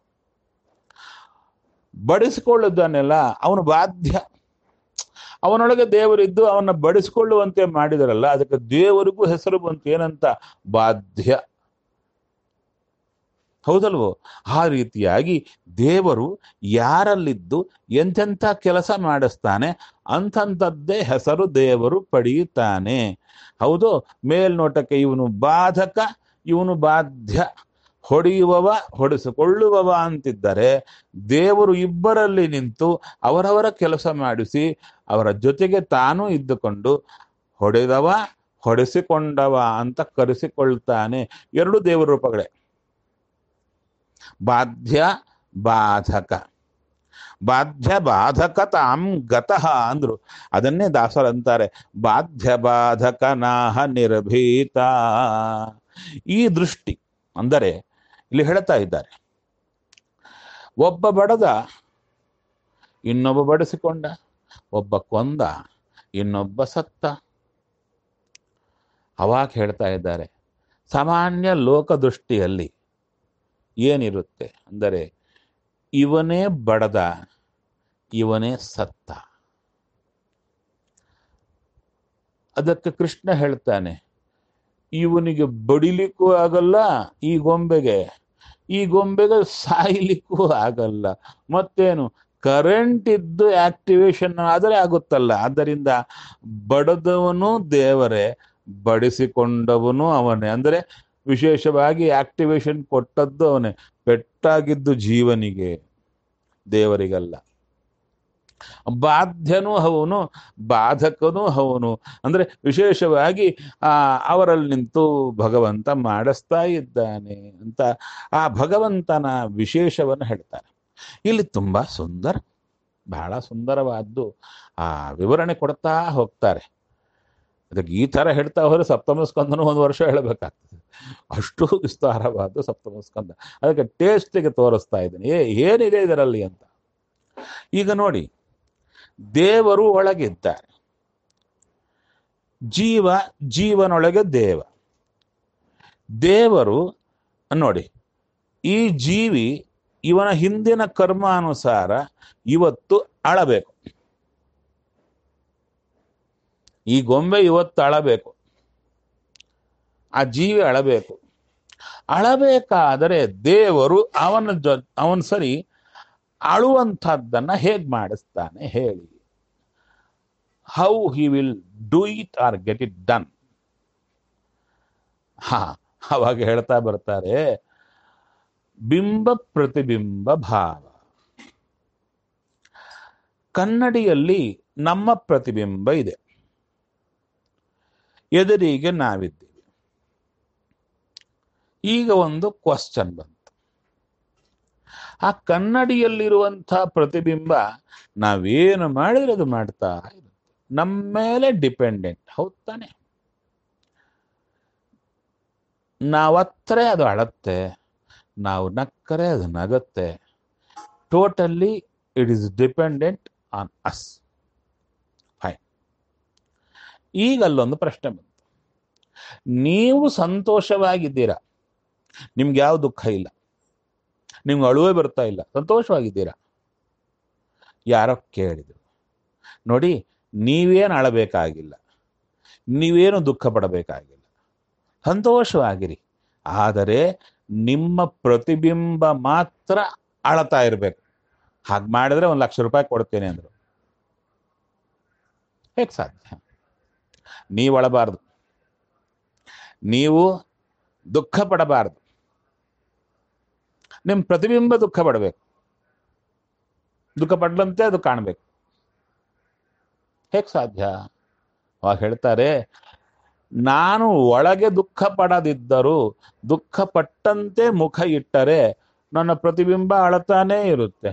ಬಡಿಸಿಕೊಳ್ಳುತ್ತಾನೆಲ್ಲ ಅವನು ಬಾಧ್ಯ, ಅವನೊಳಗೆ ದೇವರಿದ್ದು ಅವನ್ನ ಬಡಿಸಿಕೊಳ್ಳುವಂತೆ ಮಾಡಿದರಲ್ಲ, ಅದಕ್ಕೆ ದೇವರಿಗೂ ಹೆಸರು ಬಂತು, ಏನಂತ? ಬಾಧ್ಯ. ಹೌದಲ್ವೋ? ಆ ರೀತಿಯಾಗಿ ದೇವರು ಯಾರಲ್ಲಿದ್ದು ಎಂತೆಂಥ ಕೆಲಸ ಮಾಡಿಸ್ತಾನೆ ಅಂಥದ್ದೇ ಹೆಸರು ದೇವರು ಪಡೆಯುತ್ತಾನೆ. ಹೌದು? ಮೇಲ್ನೋಟಕ್ಕೆ ಇವನು ಬಾಧಕ, ಇವನು ಬಾಧ್ಯ, ಹೊಡೆಯುವವ ಹೊಡೆಸಿಕೊಳ್ಳುವವ ಅಂತಿದ್ದರೆ, ದೇವರು ಇಬ್ಬರಲ್ಲಿ ನಿಂತು ಅವರವರ ಕೆಲಸ ಮಾಡಿಸಿ ಅವರ ಜೊತೆಗೆ ತಾನೂ ಇದ್ದುಕೊಂಡು ಹೊಡೆದವ ಹೊಡೆಸಿಕೊಂಡವ ಅಂತ ಕರೆಸಿಕೊಳ್ತಾನೆ. ಎರಡು ದೇವರ ರೂಪಗಳೇ, ಬಾಧ್ಯ ಬಾಧಕ. ಬಾಧ್ಯ ಬಾಧಕ ತಾಂ ಗತಃ ಅಂದ್ರು. ಅದನ್ನೇ ದಾಸರಂತಾರೆ, ಬಾಧ್ಯ ಬಾಧಕ ನಾಹ ನಿರ್ಭೀತ. ಈ ದೃಷ್ಟಿ ಅಂದರೆ ಇಲ್ಲಿ ಹೇಳ್ತಾ ಇದ್ದಾರೆ, ಒಬ್ಬ ಬಡದ, ಇನ್ನೊಬ್ಬ ಬಡಿಸಿಕೊಂಡ, ಒಬ್ಬ ಕೊಂದ, ಇನ್ನೊಬ್ಬ ಸತ್ತ. ಅವಾಗ ಹೇಳ್ತಾ ಇದ್ದಾರೆ, ಸಾಮಾನ್ಯ ಲೋಕದೃಷ್ಟಿಯಲ್ಲಿ ಏನಿರುತ್ತೆ ಅಂದರೆ ಇವನೇ ಬಡದ, ಇವನೇ ಸತ್ತ. ಅದಕ್ಕೆ ಕೃಷ್ಣ ಹೇಳ್ತಾನೆ, ಇವನಿಗೆ ಬಡಿಲಿಕ್ಕೂ ಆಗಲ್ಲ ಈ ಗೊಂಬೆಗೆ, ಈ ಗೊಂಬೆಗೆ ಸಾಯ್ಲಿಕ್ಕೂ ಆಗಲ್ಲ. ಮತ್ತೇನು? ಕರೆಂಟ್ ಇದ್ದು ಆಕ್ಟಿವೇಶನ್ ಆದರೆ ಆಗುತ್ತಲ್ಲ. ಆದ್ದರಿಂದ ಬಡದವನು ದೇವರೇ, ಬಡಿಸಿಕೊಂಡವನು ಅವನೇ. ಅಂದರೆ ವಿಶೇಷವಾಗಿ ಆಕ್ಟಿವೇಶನ್ ಕೊಟ್ಟದ್ದು ಅವನೇ, ಪೆಟ್ಟಾಗಿದ್ದು ಜೀವನಿಗೆ, ದೇವರಿಗಲ್ಲ. ಬಾಧ್ಯನೂ ಅವನು, ಬಾಧಕನೂ ಅವನು. ಅಂದ್ರೆ ವಿಶೇಷವಾಗಿ ಆ ಅವರಲ್ಲಿ ನಿಂತು ಭಗವಂತ ಮಾಡಿಸ್ತಾ ಇದ್ದಾನೆ ಅಂತ ಆ ಭಗವಂತನ ವಿಶೇಷವನ್ನು ಹೇಳ್ತಾರೆ. ಇಲ್ಲಿ ತುಂಬಾ ಸುಂದರ, ಬಹಳ ಸುಂದರವಾದ್ದು ಆ ವಿವರಣೆ ಕೊಡ್ತಾ ಹೋಗ್ತಾರೆ. ಅದಕ್ಕೆ ಈ ಥರ ಹೇಳ್ತಾ ಹೋದ್ರೆ ಸಪ್ತಮ ಸ್ಕಂದನೂ ಒಂದು ವರ್ಷ ಹೇಳಬೇಕಾಗ್ತದೆ, ಅಷ್ಟು ವಿಸ್ತಾರವಾದ ಸಪ್ತಮ ಸ್ಕಂದ. ಅದಕ್ಕೆ ಟೇಸ್ಟಿಗೆ ತೋರಿಸ್ತಾ ಇದ್ದೀನಿ ಏ ಏನಿದೆ ಇದರಲ್ಲಿ ಅಂತ. ಈಗ ನೋಡಿ, ದೇವರು ಒಳಗಿದ್ದಾರೆ, ಜೀವ ಜೀವನೊಳಗೆ ದೇವ. ದೇವರು ನೋಡಿ, ಈ ಜೀವಿ ಇವನ ಹಿಂದಿನ ಕರ್ಮಾನುಸಾರ ಇವತ್ತು ಅಳಬೇಕು. ಈ ಗೊಂಬೆ ಇವತ್ತು ಅಳಬೇಕು, ಆ ಜೀವಿ ಅಳಬೇಕು. ಅಳಬೇಕಾದರೆ ದೇವರು ಅವನ ಜೊ ಅವನ್ ಸರಿ ಅಳುವಂಥದ್ದನ್ನ ಹೇಗ್ ಮಾಡಿಸ್ತಾನೆ ಹೇಳಿ. How he will do it or get it done. ಹಾ, ಅವಾಗ ಹೇಳ್ತಾ ಬರ್ತಾರೆ, ಬಿಂಬ ಪ್ರತಿಬಿಂಬ ಭಾವ. ಕನ್ನಡಿಯಲ್ಲಿ ನಮ್ಮ ಪ್ರತಿಬಿಂಬ ಇದೆ, ಎದುರಿಗೆ ನಾವಿದ್ದೀವಿ. ಈಗ ಒಂದು ಕ್ವಶನ್ ಬಂತು, ಆ ಕನ್ನಡಿಯಲ್ಲಿರುವಂಥ ಪ್ರತಿಬಿಂಬ ನಾವೇನು ಮಾಡಿದ್ರೆ ಅದು ಮಾಡ್ತಾ ಇರುತ್ತೆ, ನಮ್ಮ ಮೇಲೆ ಡಿಪೆಂಡೆಂಟ್. ಹೌದ್ ತಾನೆ? ನಾವತ್ತರೆ ಅದು ಅಳತ್ತೆ, ನಾವು ನಕ್ಕರೆ ಅದು ನಗತ್ತೆ. Totally it is dependent on us. Fine. ಈಗ ಅಲ್ಲೊಂದು ಪ್ರಶ್ನೆ ಬಂತು, ನೀವು ಸಂತೋಷವಾಗಿದ್ದೀರಾ, ನಿಮ್ಗೆ ಯಾವ ದುಃಖ ಇಲ್ಲ, ನಿಮ್ಗೆ ಅಳುವೆ ಬರ್ತಾ ಇಲ್ಲ, ಸಂತೋಷವಾಗಿದ್ದೀರಾ? ಯಾರೋ ಕೇಳಿದ್ರು, ನೋಡಿ ನೀವೇನು ಅಳಬೇಕಾಗಿಲ್ಲ, ನೀವೇನು ದುಃಖ ಪಡಬೇಕಾಗಿಲ್ಲ, ಸಂತೋಷವಾಗಿರಿ. ಆದರೆ ನಿಮ್ಮ ಪ್ರತಿಬಿಂಬ ಮಾತ್ರ ಅಳತಾ ಇರಬೇಕು. ಹಾಗೆ ಮಾಡಿದ್ರೆ ಒಂದು ಲಕ್ಷ ರೂಪಾಯಿ ಕೊಡ್ತೇನೆ ಅಂದ್ರು. ಹೇಗೆ ಸಾಧ್ಯ? ನೀವು ಅಳಬಾರ್ದು, ನೀವು ದುಃಖ ಪಡಬಾರ್ದು, ನಿಮ್ಮ ಪ್ರತಿಬಿಂಬ ದುಃಖ ಪಡಬೇಕು, ದುಃಖ ಪಡ್ಲಂತೆ ಅದು ಕಾಣಬೇಕು. ಹೇಗೆ ಸಾಧ್ಯ? ಅವಾಗ ಹೇಳ್ತಾರೆ, ನಾನು ಒಳಗೆ ದುಃಖ ಪಡದಿದ್ದರೂ ದುಃಖ ಪಟ್ಟಂತೆ ಮುಖ ಇಟ್ಟರೆ ನನ್ನ ಪ್ರತಿಬಿಂಬ ಅಳತಾನೇ ಇರುತ್ತೆ.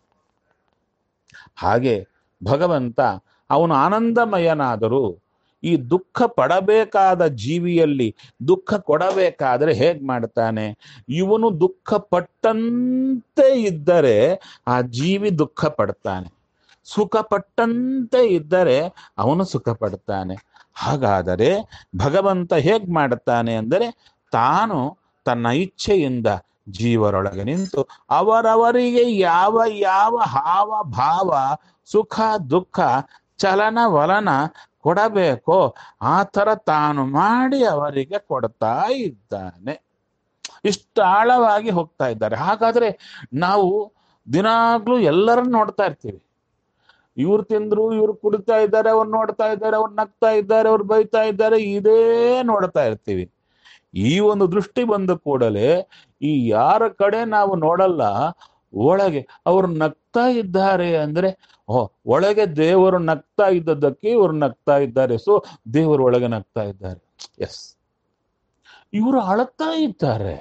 ಹಾಗೆ ಭಗವಂತ ಅವನು ಆನಂದಮಯನಾದರೂ ಈ ದುಃಖ ಪಡಬೇಕಾದ ಜೀವಿಯಲ್ಲಿ ದುಃಖ ಕೊಡಬೇಕಾದ್ರೆ ಹೇಗ್ ಮಾಡ್ತಾನೆ? ಇವನು ದುಃಖ ಪಟ್ಟಂತೆ ಇದ್ದರೆ ಆ ಜೀವಿ ದುಃಖ ಪಡ್ತಾನೆ, ಸುಖ ಪಟ್ಟಂತೆ ಇದ್ದರೆ ಅವನು ಸುಖ ಪಡ್ತಾನೆ. ಹಾಗಾದರೆ ಭಗವಂತ ಹೇಗ್ ಮಾಡುತ್ತಾನೆ ಅಂದರೆ, ತಾನು ತನ್ನ ಇಚ್ಛೆಯಿಂದ ಜೀವರೊಳಗೆ ನಿಂತು ಅವರವರಿಗೆ ಯಾವ ಯಾವ ಹಾವ ಭಾವ, ಸುಖ ದುಃಖ, ಚಲನ ವಲನ ಕೊಡಬೇಕೋ ಆ ಥರ ತಾನು ಮಾಡಿ ಅವರಿಗೆ ಕೊಡ್ತಾ ಇದ್ದಾನೆ. ಇಷ್ಟು ಆಳವಾಗಿ ಹೋಗ್ತಾ ಇದ್ದಾರೆ. ಹಾಗಾದ್ರೆ ನಾವು ದಿನಾಗ್ಲೂ ಎಲ್ಲರನ್ನು ನೋಡ್ತಾ ಇರ್ತೀವಿ. ಇವ್ರು ತಿಂದ್ರು, ಇವ್ರು ಕುಡಿತಾ ಇದ್ದಾರೆ, ಅವ್ರು ನೋಡ್ತಾ ಇದ್ದಾರೆ, ಅವ್ರು ನಗ್ತಾ ಇದ್ದಾರೆ, ಅವ್ರು ಬೈತಾ ಇದ್ದಾರೆ, ಇದೇ ನೋಡ್ತಾ ಇರ್ತೀವಿ. ಈ ಒಂದು ದೃಷ್ಟಿ ಬಂದ ಕೂಡಲೇ ಈ ಯಾರ ಕಡೆ ನಾವು ನೋಡಲ್ಲ, ಒಳಗೆ ಅವರು ನಗ್ತಾ ಇದ್ದಾರೆ ಅಂದ್ರೆ, ಓ ಒಳಗೆ ದೇವರು ನಗ್ತಾ ಇದ್ದದ್ದಕ್ಕೆ ಇವರು ನಗ್ತಾ ಇದ್ದಾರೆ, ಸೊ ದೇವರು ಒಳಗೆ ನಗ್ತಾ ಇದ್ದಾರೆ. ಎಸ್, ಇವರು ಅಳತಾ ಇದ್ದಾರೆ,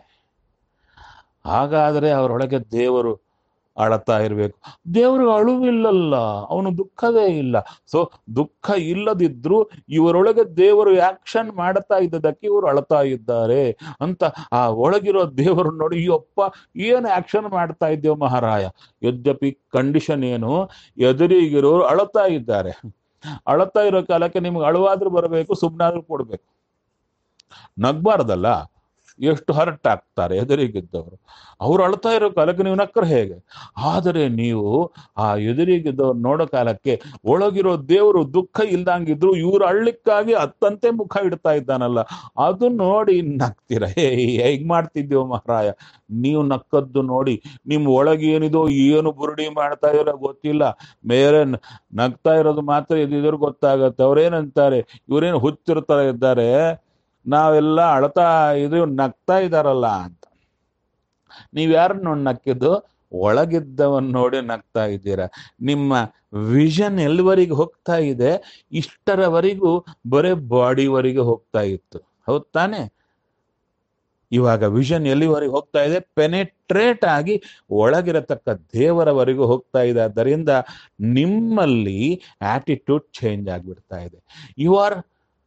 ಹಾಗಾದ್ರೆ ಅವರೊಳಗೆ ದೇವರು ಅಳತಾ ಇರಬೇಕು. ದೇವರು ಅಳುವಿಲ್ಲಲ್ಲ, ಅವನು ದುಃಖವೇ ಇಲ್ಲ. ಸೊ ದುಃಖ ಇಲ್ಲದಿದ್ರು ಇವರೊಳಗೆ ದೇವರು ಆಕ್ಷನ್ ಮಾಡ್ತಾ ಇದ್ದದಕ್ಕೆ ಇವರು ಅಳತಾ ಇದ್ದಾರೆ ಅಂತ ಆ ಒಳಗಿರೋ ದೇವರು ನೋಡಿ, ಅಯ್ಯಪ್ಪ ಏನು ಆಕ್ಷನ್ ಮಾಡ್ತಾ ಇದ್ದೇವೆ ಮಹಾರಾಯ. ಯದ್ಯಪಿ ಕಂಡೀಷನ್ ಏನು, ಎದುರಿಗಿರೋರು ಅಳತಾ ಇದ್ದಾರೆ. ಅಳತಾ ಇರೋ ಕಾಲಕ್ಕೆ ನಿಮ್ಗೆ ಅಳುವಾದ್ರೂ ಬರಬೇಕು, ಸುಮ್ಮನಾದ್ರೂ ಕೊಡ್ಬೇಕು, ನಗ್ಬಾರ್ದಲ್ಲ. ಎಷ್ಟು ಹರ್ಟ್ ಆಗ್ತಾರೆ ಎದುರಿಗಿದ್ದವರು. ಅವ್ರು ಅಳ್ತಾ ಇರೋ ಕಾಲಕ್ಕೆ ನೀವು ನಕ್ಕರೆ ಹೇಗೆ? ಆದರೆ ನೀವು ಆ ಎದುರಿಗಿದ್ದವ್ರು ನೋಡೋ ಕಾಲಕ್ಕೆ ಒಳಗಿರೋ ದೇವರು ದುಃಖ ಇಲ್ದಂಗಿದ್ರು ಇವ್ರು ಅಳ್ಳಿಕ್ಕಾಗಿ ಅತ್ತಂತೆ ಮುಖ ಇಡ್ತಾ ಇದ್ದಾನಲ್ಲ, ಅದು ನೋಡಿ ನಗ್ತೀರ. ಹೇ ಹೇಗ್ ಮಾಡ್ತಿದ್ದೇವು ಮಹಾರಾಯ. ನೀವು ನಕ್ಕದ್ದು ನೋಡಿ ನಿಮ್ ಒಳಗೆ ಏನಿದೋ, ಏನು ಬುರುಡಿ ಮಾಡ್ತಾ ಇರೋ ಗೊತ್ತಿಲ್ಲ, ಮೇಲೆ ನಗ್ತಾ ಇರೋದು ಮಾತ್ರ ಇದ್ರ ಗೊತ್ತಾಗತ್ತೆ. ಅವ್ರೇನಂತಾರೆ, ಇವ್ರೇನು ಹುಚ್ಚಿರ್ತರ ಇದ್ದಾರೆ, ನಾವೆಲ್ಲ ಅಳ್ತಾ ಇದು ನಗ್ತಾ ಇದ್ದಾರಲ್ಲ ಅಂತ. ನೀವ್ಯಾರನ್ನ ನೋಡಿ ನಕ್ಕಿದ್ದು? ಒಳಗಿದ್ದವನ್ ನೋಡಿ ನಗ್ತಾ ಇದ್ದೀರಾ. ನಿಮ್ಮ ವಿಷನ್ ಎಲ್ಲಿವರೆಗೆ ಹೋಗ್ತಾ ಇದೆ? ಇಷ್ಟರವರೆಗೂ ಬರೇ ಬಾಡಿವರೆಗೆ ಹೋಗ್ತಾ ಇತ್ತು, ಹೌದ್ ತಾನೆ? ಇವಾಗ ವಿಷನ್ ಎಲ್ಲಿವರೆಗೆ ಹೋಗ್ತಾ ಇದೆ? ಪೆನೆಟ್ರೇಟ್ ಆಗಿ ಒಳಗಿರತಕ್ಕ ದೇವರವರೆಗೂ ಹೋಗ್ತಾ ಇದೆ. ಆದ್ದರಿಂದ ನಿಮ್ಮಲ್ಲಿ ಆಟಿಟ್ಯೂಡ್ ಚೇಂಜ್ ಆಗಿಬಿಡ್ತಾ ಇದೆ. You are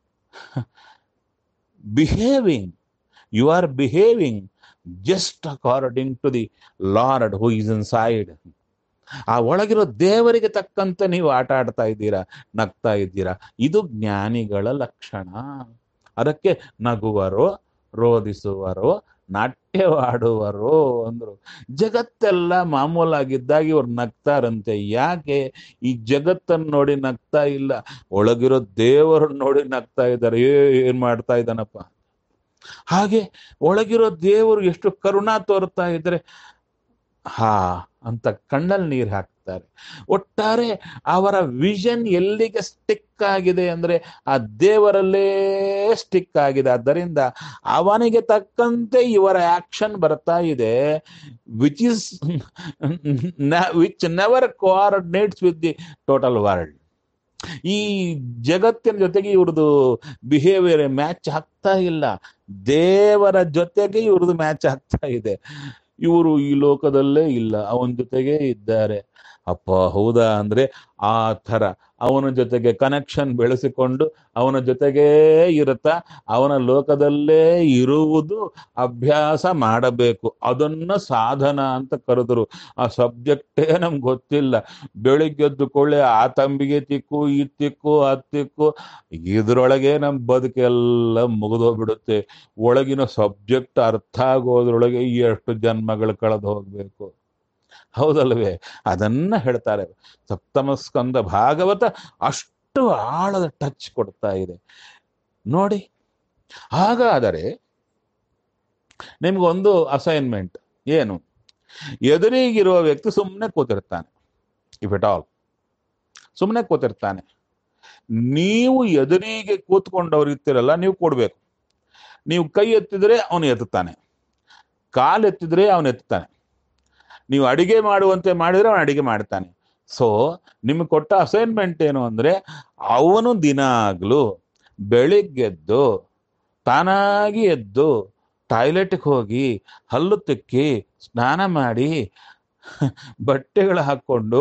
behaving you are behaving just according to the lord who is inside. ಆ ಒಳಗಿರೋ ದೇವರಿಗೆ ತಕ್ಕಂತೆ ನೀವು ಆಟ ಆಡ್ತಾ ಇದ್ದೀರಾ, ನಗ್ತಾ ಇದ್ದೀರಾ. ಇದು ಜ್ಞಾನಿಗಳ ಲಕ್ಷಣ. ಅದಕ್ಕೆ ನಗುವರೋ, ರೋಧಿಸುವರೋ, ನಾಟ್ಯವಾಡುವರೋ ಅಂದ್ರು. ಜಗತ್ತೆಲ್ಲ ಮಾಮೂಲಾಗಿದ್ದಾಗ ಇವ್ರು ನಗ್ತಾರಂತೆ. ಯಾಕೆ? ಈ ಜಗತ್ತನ್ನು ನೋಡಿ ನಗ್ತಾ ಇಲ್ಲ, ಒಳಗಿರೋ ದೇವರನ್ನು ನೋಡಿ ನಗ್ತಾ ಇದ್ದಾರೆ. ಏನ್ ಮಾಡ್ತಾ ಇದ್ದಾನಪ್ಪ. ಹಾಗೆ ಒಳಗಿರೋ ದೇವರು ಎಷ್ಟು ಕರುಣಾ ತೋರ್ತಾ ಇದ್ರೆ ಹಾ ಅಂತ ಕಣ್ಣಲ್ಲಿ ನೀರು ಹಾಕ್ತಾರೆ. ಒಟ್ಟಾರೆ ಅವರ ವಿಷನ್ ಎಲ್ಲಿಗೆ ಸ್ಟಿಕ್ ಆಗಿದೆ ಅಂದ್ರೆ ಆ ದೇವರಲ್ಲೇ ಸ್ಟಿಕ್ ಆಗಿದೆ. ಆದ್ದರಿಂದ ಅವನಿಗೆ ತಕ್ಕಂತೆ ಇವರ ಆಕ್ಷನ್ ಬರ್ತಾ ಇದೆ, which is which never coordinates with the total world. ಈ ಜಗತ್ತಿನ ಜೊತೆಗೆ ಇವ್ರದ್ದು ಬಿಹೇವಿಯರ್ ಮ್ಯಾಚ್ ಆಗ್ತಾ ಇಲ್ಲ, ದೇವರ ಜೊತೆಗೆ ಇವ್ರದ್ದು ಮ್ಯಾಚ್ ಆಗ್ತಾ ಇದೆ. ಇವರು ಈ ಲೋಕದಲ್ಲೇ ಇಲ್ಲ, ಅವನ ಜೊತೆಗೆ ಇದ್ದಾರೆ. ಅಪ್ಪ ಹೌದಾ ಅಂದ್ರೆ ಆ ಥರ ಅವನ ಜೊತೆಗೆ ಕನೆಕ್ಷನ್ ಬೆಳೆಸಿಕೊಂಡು ಅವನ ಜೊತೆಗೇ ಇರುತ್ತಾ ಅವನ ಲೋಕದಲ್ಲೇ ಇರುವುದು ಅಭ್ಯಾಸ ಮಾಡಬೇಕು. ಅದನ್ನ ಸಾಧನ ಅಂತ ಕರೆದ್ರು. ಆ ಸಬ್ಜೆಕ್ಟೇ ನಮ್ಗೆ ಗೊತ್ತಿಲ್ಲ. ಬೆಳಿಗ್ಗೆದ್ದು ಕೊಳ್ಳೆ ಆ ತಂಬಿಗೆ ತಿಕ್ಕು, ಈ ತಿಕ್ಕು, ಆ ತಿಕ್ಕು, ಇದ್ರೊಳಗೆ ನಮ್ ಬದುಕೆಲ್ಲ ಮುಗಿದೋಗ್ಬಿಡುತ್ತೆ. ಒಳಗಿನ ಸಬ್ಜೆಕ್ಟ್ ಅರ್ಥ ಆಗೋದ್ರೊಳಗೆ ಎಷ್ಟು ಜನ್ಮಗಳು ಕಳೆದು ಹೋಗ್ಬೇಕು. ಹೌದಲ್ವೇ? ಅದನ್ನ ಹೇಳ್ತಾರೆ ಸಪ್ತಮ ಸ್ಕಂದ ಭಾಗವತ. ಅಷ್ಟು ಆಳದ ಟಚ್ ಕೊಡ್ತಾ ಇದೆ ನೋಡಿ. ಹಾಗಾದರೆ ನಿಮ್ಗೊಂದು ಅಸೈನ್ಮೆಂಟ್ ಏನು? ಎದುರಿಗಿರುವ ವ್ಯಕ್ತಿ ಸುಮ್ಮನೆ ಕೂತಿರ್ತಾನೆ, ಇಫ್ ಇಟ್ ಆಲ್ ಸುಮ್ಮನೆ ಕೂತಿರ್ತಾನೆ. ನೀವು ಎದುರಿಗೆ ಕೂತ್ಕೊಂಡವ್ರು ಇರ್ತಿರಲ್ಲ, ನೀವು ಕೊಡ್ಬೇಕು. ನೀವು ಕೈ ಎತ್ತಿದ್ರೆ ಅವನು ಎತ್ತುತ್ತಾನೆ, ಕಾಲು ಎತ್ತಿದ್ರೆ ಅವನು ಎತ್ತುತ್ತಾನೆ. ನೀವು ಅಡಿಗೆ ಮಾಡುವಂತೆ ಮಾಡಿದ್ರೆ ಅವನು ಅಡಿಗೆ ಮಾಡ್ತಾನೆ. ಸೊ ನಿಮಗೆ ಕೊಟ್ಟ ಅಸೈನ್ಮೆಂಟ್ ಏನು ಅಂದ್ರೆ, ಅವನು ದಿನಾಗ್ಲೂ ಬೆಳಿಗ್ಗೆದ್ದು ತಾನಾಗಿ ಎದ್ದು ಟಾಯ್ಲೆಟ್ಗೆ ಹೋಗಿ ಹಲ್ಲು ತಿಕ್ಕಿ ಸ್ನಾನ ಮಾಡಿ ಬಟ್ಟೆಗಳು ಹಾಕ್ಕೊಂಡು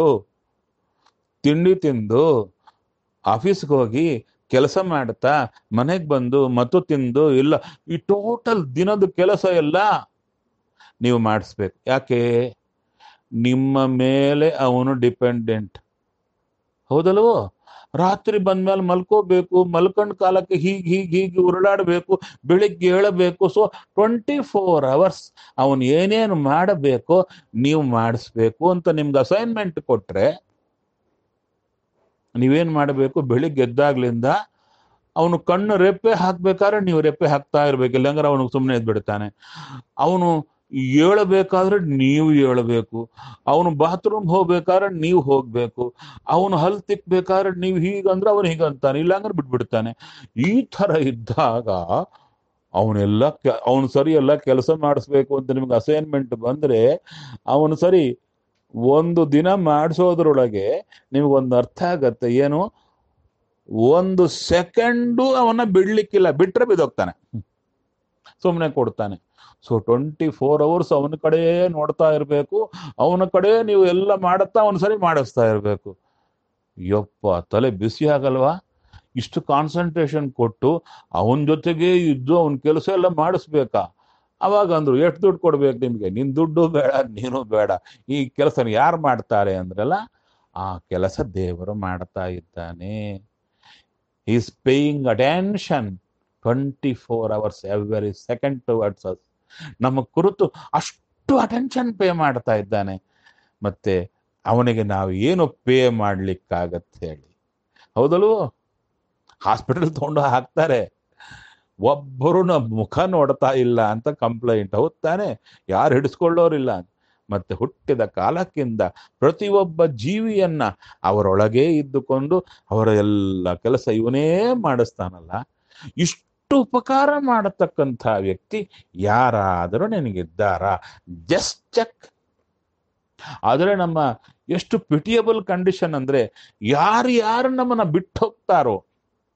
ತಿಂಡಿ ತಿಂದು ಆಫೀಸ್ಗೆ ಹೋಗಿ ಕೆಲಸ ಮಾಡ್ತಾ ಮನೆಗೆ ಬಂದು ಮತ್ತು ತಿಂದು ಇಲ್ಲ, ಈ ಟೋಟಲ್ ದಿನದ ಕೆಲಸ ಎಲ್ಲ ನೀವು ಮಾಡಿಸ್ಬೇಕು. ಯಾಕೆ? ನಿಮ್ಮ ಮೇಲೆ ಅವನು ಡಿಪೆಂಡೆಂಟ್. ಹೌದಲ್ವೋ? ರಾತ್ರಿ ಬಂದ್ಮೇಲೆ ಮಲ್ಕೋಬೇಕು, ಮಲ್ಕೊಂಡ್ ಕಾಲಕ್ಕೆ ಹೀಗೆ ಹೀಗೆ ಹೀಗೆ ಉರುಳಾಡಬೇಕು, ಬೆಳಿಗ್ಗೆ ಏಳಬೇಕು. ಸೊ ಟ್ವೆಂಟಿ ಫೋರ್ ಅವರ್ಸ್ ಅವನು ಏನೇನು ಮಾಡಬೇಕು ನೀವು ಮಾಡಿಸ್ಬೇಕು ಅಂತ ನಿಮ್ಗೆ ಅಸೈನ್ಮೆಂಟ್ ಕೊಟ್ರೆ ನೀವೇನ್ ಮಾಡಬೇಕು? ಬೆಳಿಗ್ಗೆ ಎದ್ದಾಗ್ಲಿಂದ ಅವನು ಕಣ್ಣು ರೆಪ್ಪೆ ಹಾಕ್ಬೇಕಾದ್ರೆ ನೀವು ರೆಪ್ಪೆ ಹಾಕ್ತಾ ಇರ್ಬೇಕು, ಇಲ್ಲಾಂದ್ರೆ ಅವನು ಸುಮ್ಮನೆ ಎದ್ಬಿಡ್ತಾನೆ. ಅವನು ಏಳಬೇಕಾದ್ರೆ ನೀವು ಏಳಬೇಕು, ಅವನು ಬಾತ್ರೂಮ್ ಹೋಗ್ಬೇಕಾದ್ರೆ ನೀವು ಹೋಗ್ಬೇಕು, ಅವನು ಹಲ್ ತಿಕ್ಬೇಕಾದ್ರೆ ನೀವು ಹೀಗಂದ್ರೆ ಅವನು ಹೀಗಂತಾನೆ, ಇಲ್ಲಾಂದ್ರೆ ಬಿಟ್ಬಿಡ್ತಾನೆ. ಈ ತರ ಇದ್ದಾಗ ಅವನೆಲ್ಲ ಅವನು ಸರಿ ಎಲ್ಲ ಕೆಲಸ ಮಾಡಿಸ್ಬೇಕು ಅಂತ ನಿಮ್ಗೆ ಅಸೈನ್ಮೆಂಟ್ ಬಂದ್ರೆ ಅವನು ಸರಿ ಒಂದು ದಿನ ಮಾಡಿಸೋದ್ರೊಳಗೆ ನಿಮ್ಗೊಂದು ಅರ್ಥ ಆಗತ್ತೆ. ಏನು? ಒಂದು ಸೆಕೆಂಡು ಅವನ್ನ ಬಿಡ್ಲಿಕ್ಕಿಲ್ಲ, ಬಿಟ್ರೆ ಬಿದ್ದೋಗ್ತಾನೆ, ಸುಮ್ಮನೆ ಕೊಡ್ತಾನೆ. ಸೊ ಟ್ವೆಂಟಿ ಫೋರ್ ಅವರ್ಸ್ ಅವನ ಕಡೆ ನೋಡ್ತಾ ಇರಬೇಕು, ಅವನ ಕಡೆ ನೀವು ಎಲ್ಲ ಮಾಡುತ್ತಾ ಅವನ ಸರಿ ಮಾಡಿಸ್ತಾ ಇರಬೇಕು. ಯಪ್ಪ, ತಲೆ ಬಿಸಿ ಆಗಲ್ವಾ? ಇಷ್ಟು ಕಾನ್ಸಂಟ್ರೇಷನ್ ಕೊಟ್ಟು ಅವನ ಜೊತೆಗೆ ಇದ್ದು ಅವನ ಕೆಲಸ ಎಲ್ಲ ಮಾಡಿಸ್ಬೇಕಾ? ಅವಾಗ ಅಂದ್ರು, ಎಷ್ಟು ದುಡ್ಡು ಕೊಡ್ಬೇಕು ನಿಮ್ಗೆ? ನಿನ್ ದುಡ್ಡು ಬೇಡ, ನೀನು ಬೇಡ, ಈ ಕೆಲಸ ಯಾರು ಮಾಡ್ತಾರೆ ಅಂದ್ರಲ್ಲ, ಆ ಕೆಲಸ ದೇವರು ಮಾಡ್ತಾ ಇದ್ದಾನೆ. Is paying attention twenty four hours every second towards us. ನಮ್ಮ ಕುರಿತು ಅಷ್ಟು ಅಟೆನ್ಷನ್ ಪೇ ಮಾಡ್ತಾ ಇದ್ದಾನೆ. ಮತ್ತೆ ಅವನಿಗೆ ನಾವು ಏನು ಪೇ ಮಾಡ್ಲಿಕ್ಕಾಗತ್ತೆ ಹೇಳಿ? ಹೌದಲ್ವೋ? ಹಾಸ್ಪಿಟಲ್ ತಗೊಂಡು ಹಾಕ್ತಾರೆ, ಒಬ್ಬರು ನಮ್ಮ ಮುಖ ನೋಡ್ತಾ ಇಲ್ಲ ಅಂತ ಕಂಪ್ಲೇಂಟ್. ಹೌದ್ ತಾನೆ? ಯಾರು ಹಿಡಿಸ್ಕೊಳ್ಳೋರಿಲ್ಲ. ಮತ್ತೆ ಹುಟ್ಟಿದ ಕಾಲಕ್ಕಿಂತ ಪ್ರತಿಯೊಬ್ಬ ಜೀವಿಯನ್ನ ಅವರೊಳಗೆ ಇದ್ದುಕೊಂಡು ಅವರ ಎಲ್ಲ ಕೆಲಸ ಇವನೇ ಮಾಡಿಸ್ತಾನಲ್ಲ. ಇಷ್ಟು ಉಪಕಾರ ಮಾಡತಕ್ಕಂಥ ವ್ಯಕ್ತಿ ಯಾರಾದರೂ ನಿನಗಿದ್ದಾರಾ? Just check. ಆದರೆ ನಮ್ಮ ಎಷ್ಟು ಪಿಟಿಯಬಲ್ ಕಂಡೀಷನ್ ಅಂದ್ರೆ, ಯಾರು ಯಾರು ನಮ್ಮನ್ನ ಬಿಟ್ಟು ಹೋಗ್ತಾರೋ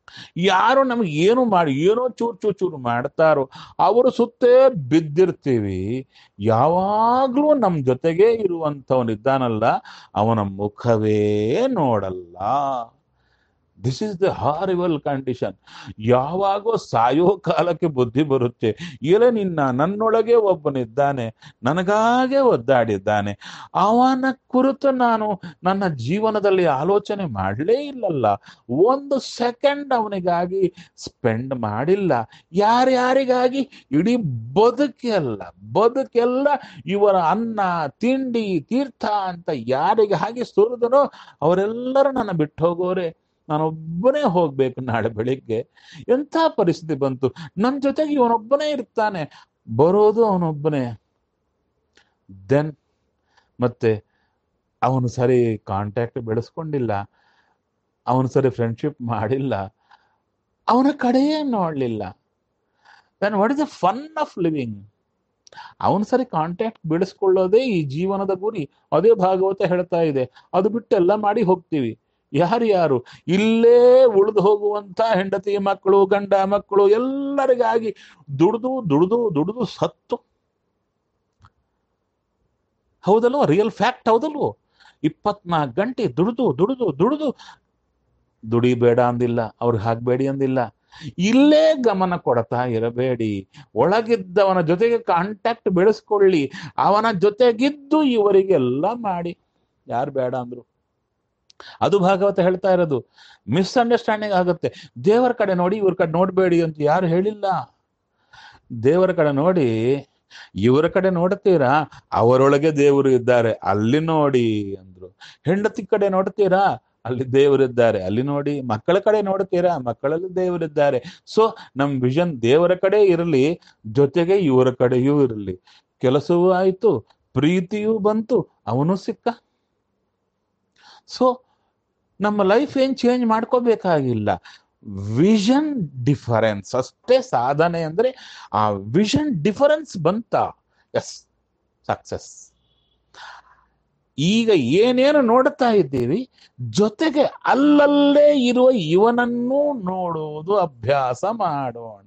ಯಾರು ನಮಗೆ ಏನು ಮಾಡಿ ಏನೋ ಚೂರು ಚೂರು ಚೂರು ಮಾಡ್ತಾರೋ ಅವರು ಸುತ್ತೇ ಬಿದ್ದಿರ್ತೀವಿ. ಯಾವಾಗ್ಲೂ ನಮ್ಮ ಜೊತೆಗೆ ಇರುವಂಥವನಿದ್ದಾನಲ್ಲ, ಅವನ ಮುಖವೇ ನೋಡಲ್ಲ. This is the horrible condition. ಯಾವಾಗೋ ಸಾಯೋ ಕಾಲಕ್ಕೆ ಬುದ್ಧಿ ಬರುತ್ತೆ, ಇಲ್ಲ ನಿನ್ನ ನನ್ನೊಳಗೆ ಒಬ್ಬನಿದ್ದಾನೆ, ನನಗಾಗೆ ಒದ್ದಾಡಿದ್ದಾನೆ, ಅವನ ಕುರಿತು ನಾನು ನನ್ನ ಜೀವನದಲ್ಲಿ ಆಲೋಚನೆ ಮಾಡಲೇ ಇಲ್ಲಲ್ಲ, ಒಂದು ಸೆಕೆಂಡ್ ಅವನಿಗಾಗಿ ಸ್ಪೆಂಡ್ ಮಾಡಿಲ್ಲ. ಯಾರ್ಯಾರಿಗಾಗಿ? ಇಡೀ ಬದುಕೆಲ್ಲ ಬದುಕೆಲ್ಲ ಇವರ ಅನ್ನ ತಿಂಡಿ ತೀರ್ಥ ಅಂತ ಯಾರಿಗಾಗಿ ಸುರಿದನೋ ಅವರೆಲ್ಲರೂ ನನ್ನ ಬಿಟ್ಟು ಹೋಗೋರೆ, ನಾನೊಬ್ಬನೇ ಹೋಗ್ಬೇಕು ನಾಳೆ ಬೆಳಿಗ್ಗೆ. ಎಂಥ ಪರಿಸ್ಥಿತಿ ಬಂತು, ನನ್ನ ಜೊತೆಗೆ ಇವನೊಬ್ಬನೇ ಇರ್ತಾನೆ, ಬರೋದು ಅವನೊಬ್ಬನೇ. ದೆನ್ ಮತ್ತೆ ಅವನು ಸರಿ ಕಾಂಟ್ಯಾಕ್ಟ್ ಬೆಳೆಸ್ಕೊಂಡಿಲ್ಲ, ಅವನು ಸರಿ ಫ್ರೆಂಡ್ಶಿಪ್ ಮಾಡಿಲ್ಲ, ಅವನ ಕಡೆಯೇ ನೋಡಲಿಲ್ಲ. Then what is the fun of living? ಅವನು ಸರಿ ಕಾಂಟ್ಯಾಕ್ಟ್ ಬೆಳೆಸ್ಕೊಳ್ಳೋದೇ ಈ ಜೀವನದ ಗುರಿ. ಅದೇ ಭಾಗವತ ಹೇಳ್ತಾ ಇದೆ. ಅದು ಬಿಟ್ಟೆಲ್ಲ ಮಾಡಿ ಹೋಗ್ತೀವಿ. ಯಾರ್ಯಾರು ಇಲ್ಲೇ ಉಳಿದು ಹೋಗುವಂತ ಹೆಂಡತಿ ಮಕ್ಕಳು ಗಂಡ ಮಕ್ಕಳು ಎಲ್ಲರಿಗಾಗಿ ದುಡ್ದು ದುಡ್ದು ದುಡ್ದು ಸತ್ತು, ಹೌದಲ್ವ? ರಿಯಲ್ ಫ್ಯಾಕ್ಟ್ ಹೌದಲ್ವೋ? ಇಪ್ಪತ್ನಾಲ್ಕು ಗಂಟೆ ದುಡ್ದು ದುಡ್ದು ದುಡ್ದು ದುಡಿಬೇಡ ಅಂದಿಲ್ಲ, ಅವ್ರಿಗೆ ಹಾಕ್ಬೇಡಿ ಅಂದಿಲ್ಲ. ಇಲ್ಲೇ ಗಮನ ಕೊಡ್ತಾ ಇರಬೇಡಿ, ಒಳಗಿದ್ದವನ ಜೊತೆಗೆ ಕಾಂಟ್ಯಾಕ್ಟ್ ಬೆಳೆಸ್ಕೊಳ್ಳಿ, ಅವನ ಜೊತೆಗಿದ್ದು ಇವರಿಗೆಲ್ಲ ಮಾಡಿ. ಯಾರು ಬೇಡ ಅಂದ್ರು? ಅದು ಭಾಗವತ ಹೇಳ್ತಾ ಇರೋದು. ಮಿಸ್ಅಂಡರ್ಸ್ಟ್ಯಾಂಡಿಂಗ್ ಆಗುತ್ತೆ. ದೇವರ ಕಡೆ ನೋಡಿ ಇವ್ರ ಕಡೆ ನೋಡ್ಬೇಡಿ ಅಂತ ಯಾರು ಹೇಳಿಲ್ಲ. ದೇವರ ಕಡೆ ನೋಡಿ, ಇವರ ಕಡೆ ನೋಡ್ತೀರಾ, ಅವರೊಳಗೆ ದೇವರು ಇದ್ದಾರೆ, ಅಲ್ಲಿ ನೋಡಿ ಅಂದ್ರು. ಹೆಂಡತಿ ಕಡೆ ನೋಡ್ತೀರಾ, ಅಲ್ಲಿ ದೇವರಿದ್ದಾರೆ, ಅಲ್ಲಿ ನೋಡಿ. ಮಕ್ಕಳ ಕಡೆ ನೋಡ್ತೀರಾ, ಮಕ್ಕಳಲ್ಲಿ ದೇವರಿದ್ದಾರೆ. ಸೊ ನಮ್ ವಿಷನ್ ದೇವರ ಕಡೆ ಇರಲಿ, ಜೊತೆಗೆ ಇವರ ಕಡೆಯೂ ಇರಲಿ. ಕೆಲಸವೂ ಆಯ್ತು, ಪ್ರೀತಿಯೂ ಬಂತು, ಅವನು ಸಿಕ್ಕ. ಸೊ ನಮ್ಮ ಲೈಫ್ ಏನ್ ಚೇಂಜ್ ಮಾಡ್ಕೋಬೇಕಾಗಿಲ್ಲ. ವಿಷನ್ ಡಿಫರೆನ್ಸ್ ಅಷ್ಟೇ ಸಾಧನೆ. ಅಂದ್ರೆ ಆ ವಿಷನ್ ಡಿಫರೆನ್ಸ್ ಬಂತ, ಎಸ್ ಸಕ್ಸಸ್. ಈಗ ಏನೇನು ನೋಡ್ತಾ ಇದ್ದೀವಿ, ಜೊತೆಗೆ ಅಲ್ಲಲ್ಲೇ ಇರುವ ಇವನನ್ನು ನೋಡೋದು ಅಭ್ಯಾಸ ಮಾಡೋಣ.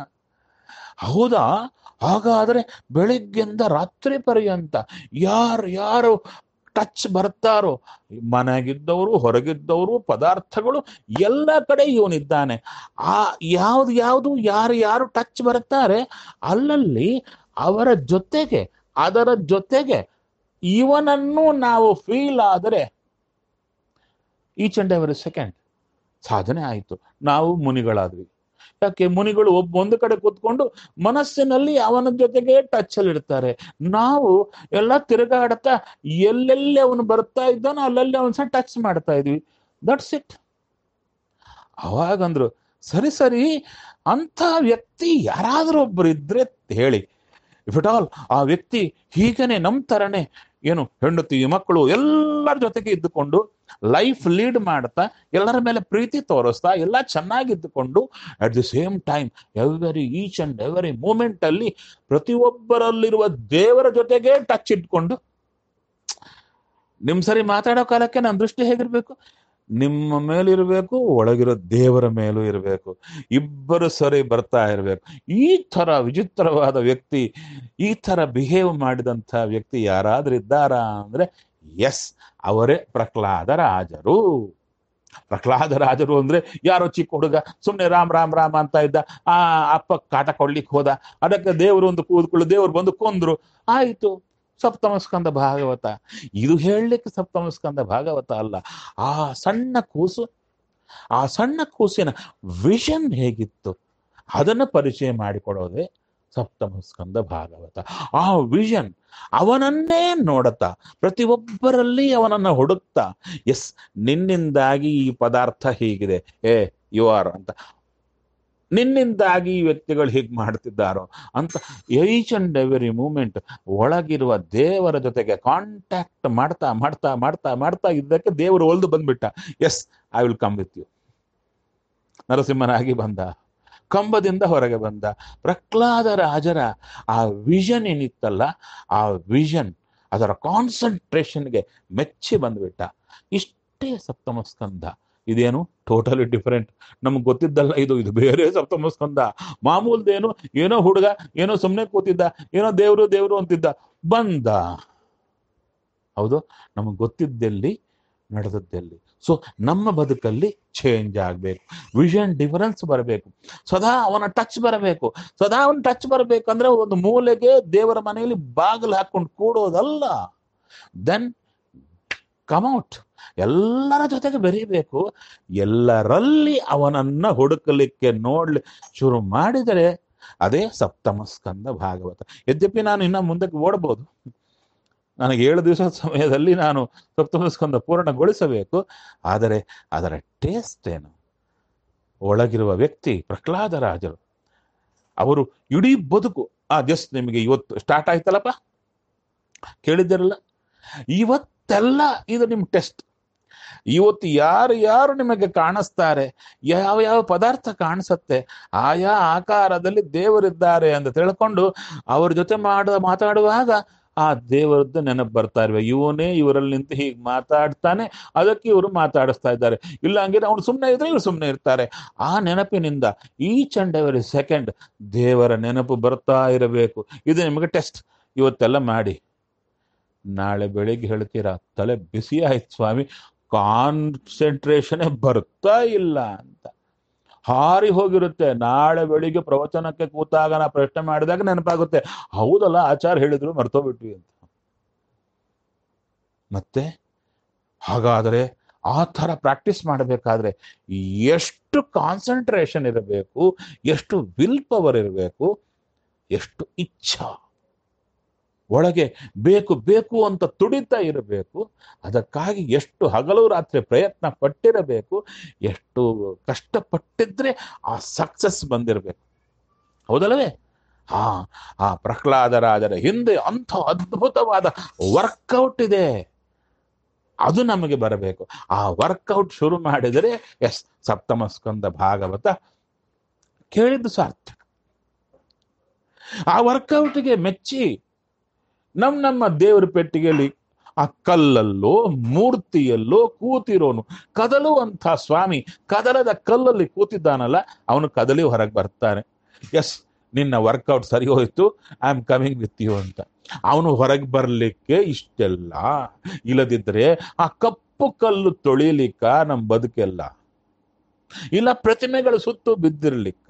ಹೌದಾ? ಹಾಗಾದ್ರೆ ಬೆಳಿಗ್ಗೆಯಿಂದ ರಾತ್ರಿ ಪರ್ಯಂತ ಯಾರು ಯಾರು ಟಚ್ ಬರ್ತಾರೋ, ಮನೆಗಿದ್ದವರು ಹೊರಗಿದ್ದವರು ಪದಾರ್ಥಗಳು ಎಲ್ಲ ಕಡೆ ಇವನಿದ್ದಾನೆ. ಆ ಯಾವ್ದು ಯಾವುದು ಯಾರು ಯಾರು ಟಚ್ ಬರ್ತಾರೆ ಅಲ್ಲಲ್ಲಿ ಅವರ ಜೊತೆಗೆ ಅದರ ಜೊತೆಗೆ ಇವನನ್ನು ನಾವು ಫೀಲ್ ಆದರೆ ಈಚ್ ಅಂಡ್ ಎವರಿ ಸೆಕೆಂಡ್ ಸಾಧನೆ ಆಯಿತು. ನಾವು ಮುನಿಗಳಾದ್ವಿ. ಯಾಕೆ? ಮುನಿಗಳು ಒಬ್ಬ ಒಂದು ಕಡೆ ಕೂತ್ಕೊಂಡು ಮನಸ್ಸಿನಲ್ಲಿ ಅವನ ಜೊತೆಗೆ ಟಚ್ ಅಲ್ಲಿ ಇರ್ತಾರೆ. ನಾವು ಎಲ್ಲ ತಿರುಗಾಡ್ತಾ ಎಲ್ಲೆಲ್ಲಿ ಅವನು ಬರ್ತಾ ಇದ್ದಾನೋ ಅಲ್ಲಲ್ಲಿ ಅವನ ಸಹ ಟಚ್ ಮಾಡ್ತಾ ಇದ್ವಿ. That's it. ಅವಾಗಂದ್ರು, ಸರಿ ಸರಿ ಅಂತ ವ್ಯಕ್ತಿ ಯಾರಾದ್ರೂ ಒಬ್ರು ಇದ್ರೆ ಹೇಳಿ. ಇಫ್ ಇಟ್ ಆಲ್ ಆ ವ್ಯಕ್ತಿ ಹೀಗನೆ ನಮ್ ತರನೇ ಏನು ಹೆಂಡತಿ ಮಕ್ಕಳು ಎಲ್ಲರ ಜೊತೆಗೆ ಇದ್ದುಕೊಂಡು ಲೈಫ್ ಲೀಡ್ ಮಾಡ್ತಾ ಎಲ್ಲರ ಮೇಲೆ ಪ್ರೀತಿ ತೋರಿಸ್ತಾ ಎಲ್ಲ ಚೆನ್ನಾಗಿದ್ದುಕೊಂಡು at the same time every each and every moment ಅಲ್ಲಿ ಪ್ರತಿಯೊಬ್ಬರಲ್ಲಿರುವ ದೇವರ ಜೊತೆಗೆ ಟಚ್ ಇಟ್ಕೊಂಡು, ನಿಮ್ ಸರಿ ಮಾತಾಡೋ ಕಾಲಕ್ಕೆ ನನ್ನ ದೃಷ್ಟಿ ಹೇಗಿರ್ಬೇಕು? ನಿಮ್ಮ ಮೇಲಿರ್ಬೇಕು, ಒಳಗಿರೋ ದೇವರ ಮೇಲೂ ಇರಬೇಕು. ಇಬ್ಬರು ಸರಿ ಬರ್ತಾ ಇರಬೇಕು. ಈ ತರ ವಿಚಿತ್ರವಾದ ವ್ಯಕ್ತಿ, ಈ ತರ ಬಿಹೇವ್ ಮಾಡಿದಂಥ ವ್ಯಕ್ತಿ ಯಾರಾದ್ರೂ ಇದ್ದಾರಾ ಅಂದ್ರೆ ಎಸ್, ಅವರೇ ಪ್ರಹ್ಲಾದ ರಾಜರು. ಪ್ರಹ್ಲಾದ ರಾಜರು ಅಂದ್ರೆ ಯಾರೋ ಚಿಕ್ಕ ಹುಡುಗ ಸುಮ್ನೆ ರಾಮ್ ರಾಮ್ ರಾಮ್ ಅಂತ ಇದ್ದ, ಆ ಅಪ್ಪ ಕಾಟ ಕೊಡ್ಲಿಕ್ಕೆ ಹೋದ, ಅದಕ್ಕೆ ದೇವರು ಒಂದು ಕೂದ್ಕೊಳ್ಳು, ದೇವ್ರು ಬಂದು ಕೊಂದ್ರು, ಆಯ್ತು. ಸಪ್ತಮಸ್ಕಂದ ಭಾಗವತ ಇದು ಹೇಳಲಿಕ್ಕೆ ಸಪ್ತಮಸ್ಕಂದ ಭಾಗವತ ಅಲ್ಲ. ಆ ಸಣ್ಣ ಕೂಸು, ಆ ಸಣ್ಣ ಕೂಸಿನ ವಿಷನ್ ಹೇಗಿತ್ತು ಅದನ್ನು ಪರಿಚಯ ಮಾಡಿಕೊಡೋದೇ ಸಪ್ತಮಸ್ಕಂದ ಭಾಗವತ. ಆ ವಿಷನ್ ಅವನನ್ನೇ ನೋಡುತ್ತಾ ಪ್ರತಿಯೊಬ್ಬರಲ್ಲಿ ಅವನನ್ನ ಹುಡುಕ್ತಾ, ಎಸ್ ನಿನ್ನಿಂದಾಗಿ ಈ ಪದಾರ್ಥ ಹೀಗಿದೆ, ಏ ಯು ಆರ್ ಅಂತ, ನಿನ್ನಿಂದಾಗಿ ಈ ವ್ಯಕ್ತಿಗಳು ಹೀಗೆ ಮಾಡ್ತಿದ್ದಾರೋ ಅಂತ ಈಚ್ ಅಂಡ್ ಎವರಿ ಮೂಮೆಂಟ್ ಒಳಗಿರುವ ದೇವರ ಜೊತೆಗೆ ಕಾಂಟ್ಯಾಕ್ಟ್ ಮಾಡ್ತಾ ಮಾಡ್ತಾ ಮಾಡ್ತಾ ಮಾಡ್ತಾ ಇದ್ದಕ್ಕೆ ದೇವರು ಒಲ್ದು ಬಂದ್ಬಿಟ್ಟ. Yes I will come with you. ನರಸಿಂಹನಾಗಿ ಬಂದ, ಕಂಬದಿಂದ ಹೊರಗೆ ಬಂದ. ಪ್ರಹ್ಲಾದ ರಾಜರ ಆ ವಿಷನ್ ಏನಿತ್ತಲ್ಲ, ಆ ವಿಷನ್ ಅದರ ಕಾನ್ಸಂಟ್ರೇಷನ್ಗೆ ಮೆಚ್ಚಿ ಬಂದ್ಬಿಟ್ಟ. ಇಷ್ಟೇ ಸಪ್ತಮ ಸ್ಕಂದ. ಇದೇನು ಟೋಟಲಿ ಡಿಫರೆಂಟ್. ನಮ್ಗೆ ಗೊತ್ತಿದ್ದಲ್ಲ ಇದು ಇದು ಬೇರೆ ಸಪ್ತಮ ಸ್ಕಂದ. ಮಾಮೂಲ್ದೇನು ಏನೋ ಹುಡುಗ ಏನೋ ಸುಮ್ಮನೆ ಕೂತಿದ್ದ, ಏನೋ ದೇವ್ರು ದೇವ್ರು ಅಂತಿದ್ದ, ಬಂದ. ಹೌದು, ನಮಗೆ ಗೊತ್ತಿದ್ದೆಲ್ಲಿ, ನಡೆದದ್ದೆಲ್ಲಿ. ಸೊ ನಮ್ಮ ಬದುಕಲ್ಲಿ ಚೇಂಜ್ ಆಗಬೇಕು, ವಿಷನ್ ಡಿಫರೆನ್ಸ್ ಬರಬೇಕು, ಸದಾ ಅವನ ಟಚ್ ಬರಬೇಕು. ಸದಾ ಅವನ ಟಚ್ ಬರಬೇಕಂದ್ರೆ ಒಂದು ಮೂಲೆಗೆ ದೇವರ ಮನೆಯಲ್ಲಿ ಬಾಗಿಲು ಹಾಕೊಂಡು ಕೂಡೋದಲ್ಲ. ದೆನ್ ಕಮ್ಔಟ್, ಎಲ್ಲರ ಜೊತೆಗೆ ಬೆರೀಬೇಕು. ಎಲ್ಲರಲ್ಲಿ ಅವನನ್ನ ಹುಡುಕಲಿಕ್ಕೆ ನೋಡ್ಲಿ ಶುರು ಮಾಡಿದರೆ ಅದೇ ಸಪ್ತಮ ಸ್ಕಂದ ಭಾಗವತ. ಯದ್ಯಪಿ ನಾನು ಇನ್ನ ಮುಂದಕ್ಕೆ ಓಡಬಹುದು, ನನಗೆ ಏಳು ದಿವಸದ ಸಮಯದಲ್ಲಿ ನಾನು ಸಪ್ತಮ ಸ್ಕಂದ ಪೂರ್ಣಗೊಳಿಸಬೇಕು. ಆದರೆ ಅದರ ಟೇಸ್ಟ್ ಏನು? ಒಳಗಿರುವ ವ್ಯಕ್ತಿ ಪ್ರಹ್ಲಾದರಾಜರು, ಅವರು ಇಡೀ ಬದುಕು, ಆ ಜಸ್ಟ್ ನಿಮಗೆ ಇವತ್ತು ಸ್ಟಾರ್ಟ್ ಆಯ್ತಲ್ಲಪ್ಪ, ಕೇಳಿದ್ದೀರಲ್ಲ, ಇವತ್ತೆಲ್ಲ ಇದು ನಿಮ್ ಟೆಸ್ಟ್. ಇವತ್ತು ಯಾರು ಯಾರು ನಿಮಗೆ ಕಾಣಿಸ್ತಾರೆ, ಯಾವ ಯಾವ ಪದಾರ್ಥ ಕಾಣಿಸುತ್ತೆ, ಆಯಾ ಆಕಾರದಲ್ಲಿ ದೇವರಿದ್ದಾರೆ ಅಂತ ತಿಳ್ಕೊಂಡು ಅವ್ರ ಜೊತೆ ಮಾಡ ಮಾತಾಡುವಾಗ ಆ ದೇವರದ್ದು ನೆನಪು ಬರ್ತಾ ಇರ್ಬೇಕು. ಇವನೇ ಇವರಲ್ಲಿ ನಿಂತು ಹೀಗೆ ಮಾತಾಡ್ತಾನೆ, ಅದಕ್ಕೆ ಇವರು ಮಾತಾಡಿಸ್ತಾ ಇದ್ದಾರೆ. ಇಲ್ಲ ಹಂಗಿದ್ರೆ ಅವ್ನು ಸುಮ್ಮನೆ ಇದ್ರೆ ಇವ್ರು ಸುಮ್ಮನೆ ಇರ್ತಾರೆ. ಆ ನೆನಪಿನಿಂದ ಈಚ್ ಅಂಡ್ ಎವರಿ ಸೆಕೆಂಡ್ ದೇವರ ನೆನಪು ಬರ್ತಾ ಇರಬೇಕು. ಇದು ನಿಮಗೆ ಟೆಸ್ಟ್. ಇವತ್ತೆಲ್ಲ ಮಾಡಿ, ನಾಳೆ ಬೆಳಿಗ್ಗೆ ಹೇಳ್ತೀರಾ ತಲೆ ಬಿಸಿ ಆಯ್ತು ಸ್ವಾಮಿ, ಕಾನ್ಸಂಟ್ರೇಷನ್ ಬರ್ತಾ ಇಲ್ಲ ಅಂತ ಹಾರಿ ಹೋಗಿರುತ್ತೆ. ನಾಳೆ ಬೆಳಿಗ್ಗೆ ಪ್ರವಚನಕ್ಕೆ ಕೂತಾಗ ನಾ ಪ್ರಶ್ನೆ ಮಾಡಿದಾಗ ನೆನಪಾಗುತ್ತೆ, ಹೌದಲ್ಲ ಆಚಾರ್ಯ ಹೇಳಿದ್ರು ಮರ್ತೋಗ್ಬಿಟ್ವಿ ಅಂತ. ಮತ್ತೆ ಹಾಗಾದ್ರೆ ಆ ಥರ ಪ್ರಾಕ್ಟೀಸ್ ಮಾಡಬೇಕಾದ್ರೆ ಎಷ್ಟು ಕಾನ್ಸಂಟ್ರೇಷನ್ ಇರಬೇಕು, ಎಷ್ಟು ವಿಲ್ ಪವರ್ ಇರಬೇಕು, ಎಷ್ಟು ಇಚ್ಛಾ ಒಳಗೆ ಬೇಕು ಬೇಕು ಅಂತ ತುಡಿತಾ ಇರಬೇಕು. ಅದಕ್ಕಾಗಿ ಎಷ್ಟು ಹಗಲು ರಾತ್ರಿ ಪ್ರಯತ್ನ ಪಟ್ಟಿರಬೇಕು, ಎಷ್ಟು ಕಷ್ಟಪಟ್ಟಿದ್ರೆ ಆ ಸಕ್ಸಸ್ ಬಂದಿರಬೇಕು. ಹೌದಲ್ಲವೇ? ಹಾ, ಆ ಪ್ರಹ್ಲಾದರಾಜರ ಹಿಂದೆ ಅಂಥ ಅದ್ಭುತವಾದ ವರ್ಕೌಟ್ ಇದೆ, ಅದು ನಮಗೆ ಬರಬೇಕು. ಆ ವರ್ಕೌಟ್ ಶುರು ಮಾಡಿದರೆ ಎಸ್ ಸಪ್ತಮ ಸ್ಕಂದ ಭಾಗವತ ಕೇಳಿದ್ದು ಸಾರ್ಥಕ. ಆ ವರ್ಕೌಟ್ಗೆ ಮೆಚ್ಚಿ ನಮ್ ನಮ್ಮ ದೇವರ ಪೆಟ್ಟಿಗೆಯಲ್ಲಿ ಆ ಕಲ್ಲಲ್ಲೋ ಮೂರ್ತಿಯಲ್ಲೋ ಕೂತಿರೋನು ಕದಲುವಂಥ ಸ್ವಾಮಿ, ಕದಲದ ಕಲ್ಲಲ್ಲಿ ಕೂತಿದ್ದಾನಲ್ಲ, ಅವನು ಕದಲಿ ಹೊರಗೆ ಬರ್ತಾನೆ. ಎಸ್, ನಿನ್ನ ವರ್ಕೌಟ್ ಸರಿ ಹೋಯ್ತು, I am coming with you ಅಂತ. ಅವನು ಹೊರಗೆ ಬರ್ಲಿಕ್ಕೆ ಇಷ್ಟೆಲ್ಲ, ಇಲ್ಲದಿದ್ರೆ ಆ ಕಪ್ಪು ಕಲ್ಲು ತೊಳಿಲಿಕ್ಕ ನಮ್ ಬದುಕೆಲ್ಲ, ಇಲ್ಲ ಪ್ರತಿಮೆಗಳು ಸುತ್ತು ಬಿದ್ದಿರ್ಲಿಕ್ಕ,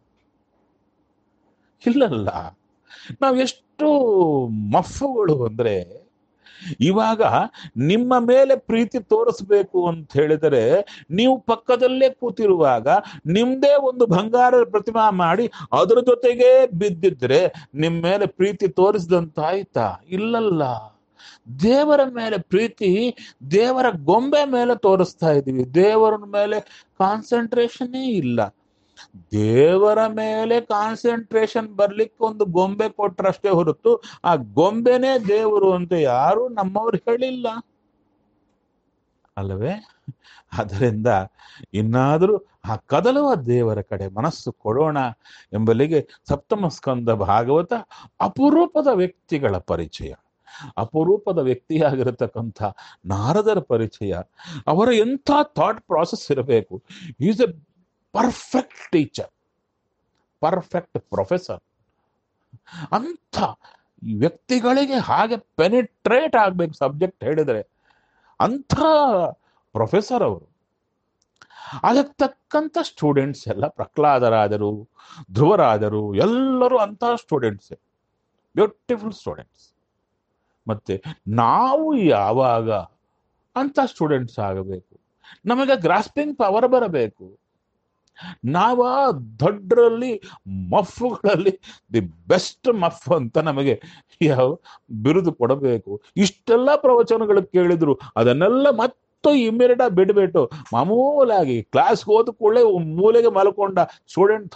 ಇಲ್ಲಲ್ಲ. ನಾವು ಎಷ್ಟು ಮಫ್ಫುಗಳು ಅಂದ್ರೆ, ಇವಾಗ ನಿಮ್ಮ ಮೇಲೆ ಪ್ರೀತಿ ತೋರಿಸ್ಬೇಕು ಅಂತ ಹೇಳಿದರೆ ನೀವು ಪಕ್ಕದಲ್ಲೇ ಕೂತಿರುವಾಗ ನಿಮ್ದೇ ಒಂದು ಬಂಗಾರದ ಪ್ರತಿಮಾ ಮಾಡಿ ಅದ್ರ ಜೊತೆಗೆ ಬಿದ್ದಿದ್ರೆ ನಿಮ್ಮ ಮೇಲೆ ಪ್ರೀತಿ ತೋರಿಸಿದಂತಾಯ್ತಾ? ಇಲ್ಲಲ್ಲ. ದೇವರ ಮೇಲೆ ಪ್ರೀತಿ ದೇವರ ಗೊಂಬೆ ಮೇಲೆ ತೋರಿಸ್ತಾ ಇದೀವಿ, ದೇವರ ಮೇಲೆ ಕಾನ್ಸಂಟ್ರೇಷನ್ನೇ ಇಲ್ಲ. ದೇವರ ಮೇಲೆ ಕಾನ್ಸಂಟ್ರೇಷನ್ ಬರ್ಲಿಕ್ಕೆ ಒಂದು ಗೊಂಬೆ ಕೊಟ್ರಷ್ಟೇ ಹೊರತು ಆ ಗೊಂಬೆನೇ ದೇವರು ಅಂತ ಯಾರು ನಮ್ಮವ್ರು ಹೇಳಿಲ್ಲ ಅಲ್ಲವೇ? ಅದರಿಂದ ಇನ್ನಾದರೂ ಆ ಕದಲುವ ದೇವರ ಕಡೆ ಮನಸ್ಸು ಕೊಡೋಣ ಎಂಬಲ್ಲಿಗೆ ಸಪ್ತಮ ಸ್ಕಂದ ಭಾಗವತ ಅಪರೂಪದ ವ್ಯಕ್ತಿಗಳ ಪರಿಚಯ, ಅಪರೂಪದ ವ್ಯಕ್ತಿಯಾಗಿರತಕ್ಕಂಥ ನಾರದರ ಪರಿಚಯ. ಅವರ ಎಂಥ ಥಾಟ್ ಪ್ರಾಸೆಸ್ ಇರಬೇಕು. Is a perfect teacher, perfect professor. ಅಂಥ ವ್ಯಕ್ತಿಗಳಿಗೆ ಹಾಗೆ ಪೆನಿಟ್ರೇಟ್ ಆಗ್ಬೇಕು ಸಬ್ಜೆಕ್ಟ್ ಹೇಳಿದರೆ, ಅಂಥ ಪ್ರೊಫೆಸರ್ ಅವರು. ಅದಕ್ಕೆ ತಕ್ಕಂಥ ಸ್ಟೂಡೆಂಟ್ಸ್ ಎಲ್ಲ ಪ್ರಹ್ಲಾದರಾದರು, ಧ್ರುವರಾದರು, ಎಲ್ಲರೂ ಅಂತಹ ಸ್ಟೂಡೆಂಟ್ಸೇ, ಬ್ಯೂಟಿಫುಲ್ ಸ್ಟೂಡೆಂಟ್ಸ್. ಮತ್ತೆ ನಾವು ಯಾವಾಗ ಅಂಥ ಸ್ಟೂಡೆಂಟ್ಸ್ ಆಗಬೇಕು? ನಮಗೆ ಗ್ರಾಸ್ಪಿಂಗ್ ಪವರ್ ಬರಬೇಕು. ನಾವ ದೊಡ್ಡರಲ್ಲಿ ಮಫ್ಗಳಲ್ಲಿ ದಿ ಬೆಸ್ಟ್ ಮಫ್ ಅಂತ ನಮಗೆ ಯಾವ ಬಿರುದು ಕೊಡಬೇಕು. ಇಷ್ಟೆಲ್ಲ ಪ್ರವಚನಗಳು ಕೇಳಿದ್ರು ಅದನ್ನೆಲ್ಲ ಮತ್ತು ಇಮ್ಮಿಡಿಯೇಟ್ ಬಿಡ್ಬಿಟ್ಟು ಮಾಮೂಲಾಗಿ ಕ್ಲಾಸ್ ಹೋದ ಕೂಡಲೇ ಮೂಲೆಗೆ ಮಲ್ಕೊಂಡ ಸ್ಟೂಡೆಂಟ್ ಥರ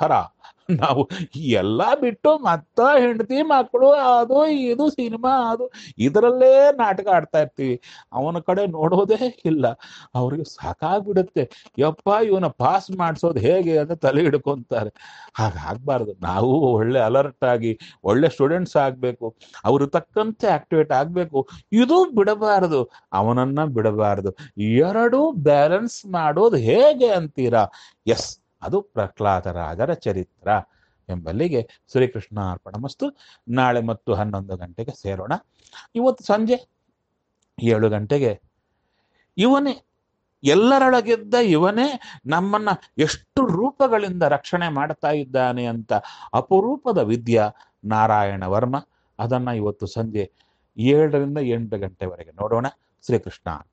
ನಾವು ಎಲ್ಲ ಬಿಟ್ಟು ಮತ್ತ ಹೆಂಡತಿ ಮಕ್ಕಳು ಅದು ಇದು ಸಿನಿಮಾ ಅದು ಇದರಲ್ಲೇ ನಾಟಕ ಆಡ್ತಾ ಇರ್ತೀವಿ. ಅವನ ಕಡೆ ನೋಡೋದೇ ಇಲ್ಲ. ಅವ್ರಿಗೆ ಸಾಕಾಗ್ಬಿಡುತ್ತೆ. ಯಪ್ಪ ಇವನ ಪಾಸ್ ಮಾಡಿಸೋದು ಹೇಗೆ ಅಂತ ತಲೆ ಹಿಡ್ಕೊಂತಾರೆ. ಹಾಗಾಗ್ಬಾರ್ದು. ನಾವು ಒಳ್ಳೆ ಅಲರ್ಟ್ ಆಗಿ ಒಳ್ಳೆ ಸ್ಟೂಡೆಂಟ್ಸ್ ಆಗ್ಬೇಕು, ಅವ್ರ ತಕ್ಕಂತೆ ಆಕ್ಟಿವೇಟ್ ಆಗ್ಬೇಕು. ಇದು ಬಿಡಬಾರದು, ಅವನನ್ನ ಬಿಡಬಾರದು. ಎರಡೂ ಬ್ಯಾಲೆನ್ಸ್ ಮಾಡೋದು ಹೇಗೆ ಅಂತೀರಾ? ಎಸ್, ಅದು ಪ್ರಹ್ಲಾದರಾಜರ ಚರಿತ್ರ ಎಂಬಲ್ಲಿಗೆ ಶ್ರೀಕೃಷ್ಣ ಅರ್ಪಣಮಸ್ತು. ನಾಳೆ ಮತ್ತು ಹನ್ನೊಂದು ಗಂಟೆಗೆ ಸೇರೋಣ. ಇವತ್ತು ಸಂಜೆ ಏಳು ಗಂಟೆಗೆ ಇವನೇ ಎಲ್ಲರೊಳಗಿದ್ದ ಇವನೇ ನಮ್ಮನ್ನ ಎಷ್ಟು ರೂಪಗಳಿಂದ ರಕ್ಷಣೆ ಮಾಡ್ತಾ ಇದ್ದಾನೆ ಅಂತ ಅಪರೂಪದ ವಿದ್ಯಾ ನಾರಾಯಣ ವರ್ಮ. ಅದನ್ನ ಇವತ್ತು ಸಂಜೆ ಏಳರಿಂದ ಎಂಟು ಗಂಟೆವರೆಗೆ ನೋಡೋಣ. ಶ್ರೀಕೃಷ್ಣ.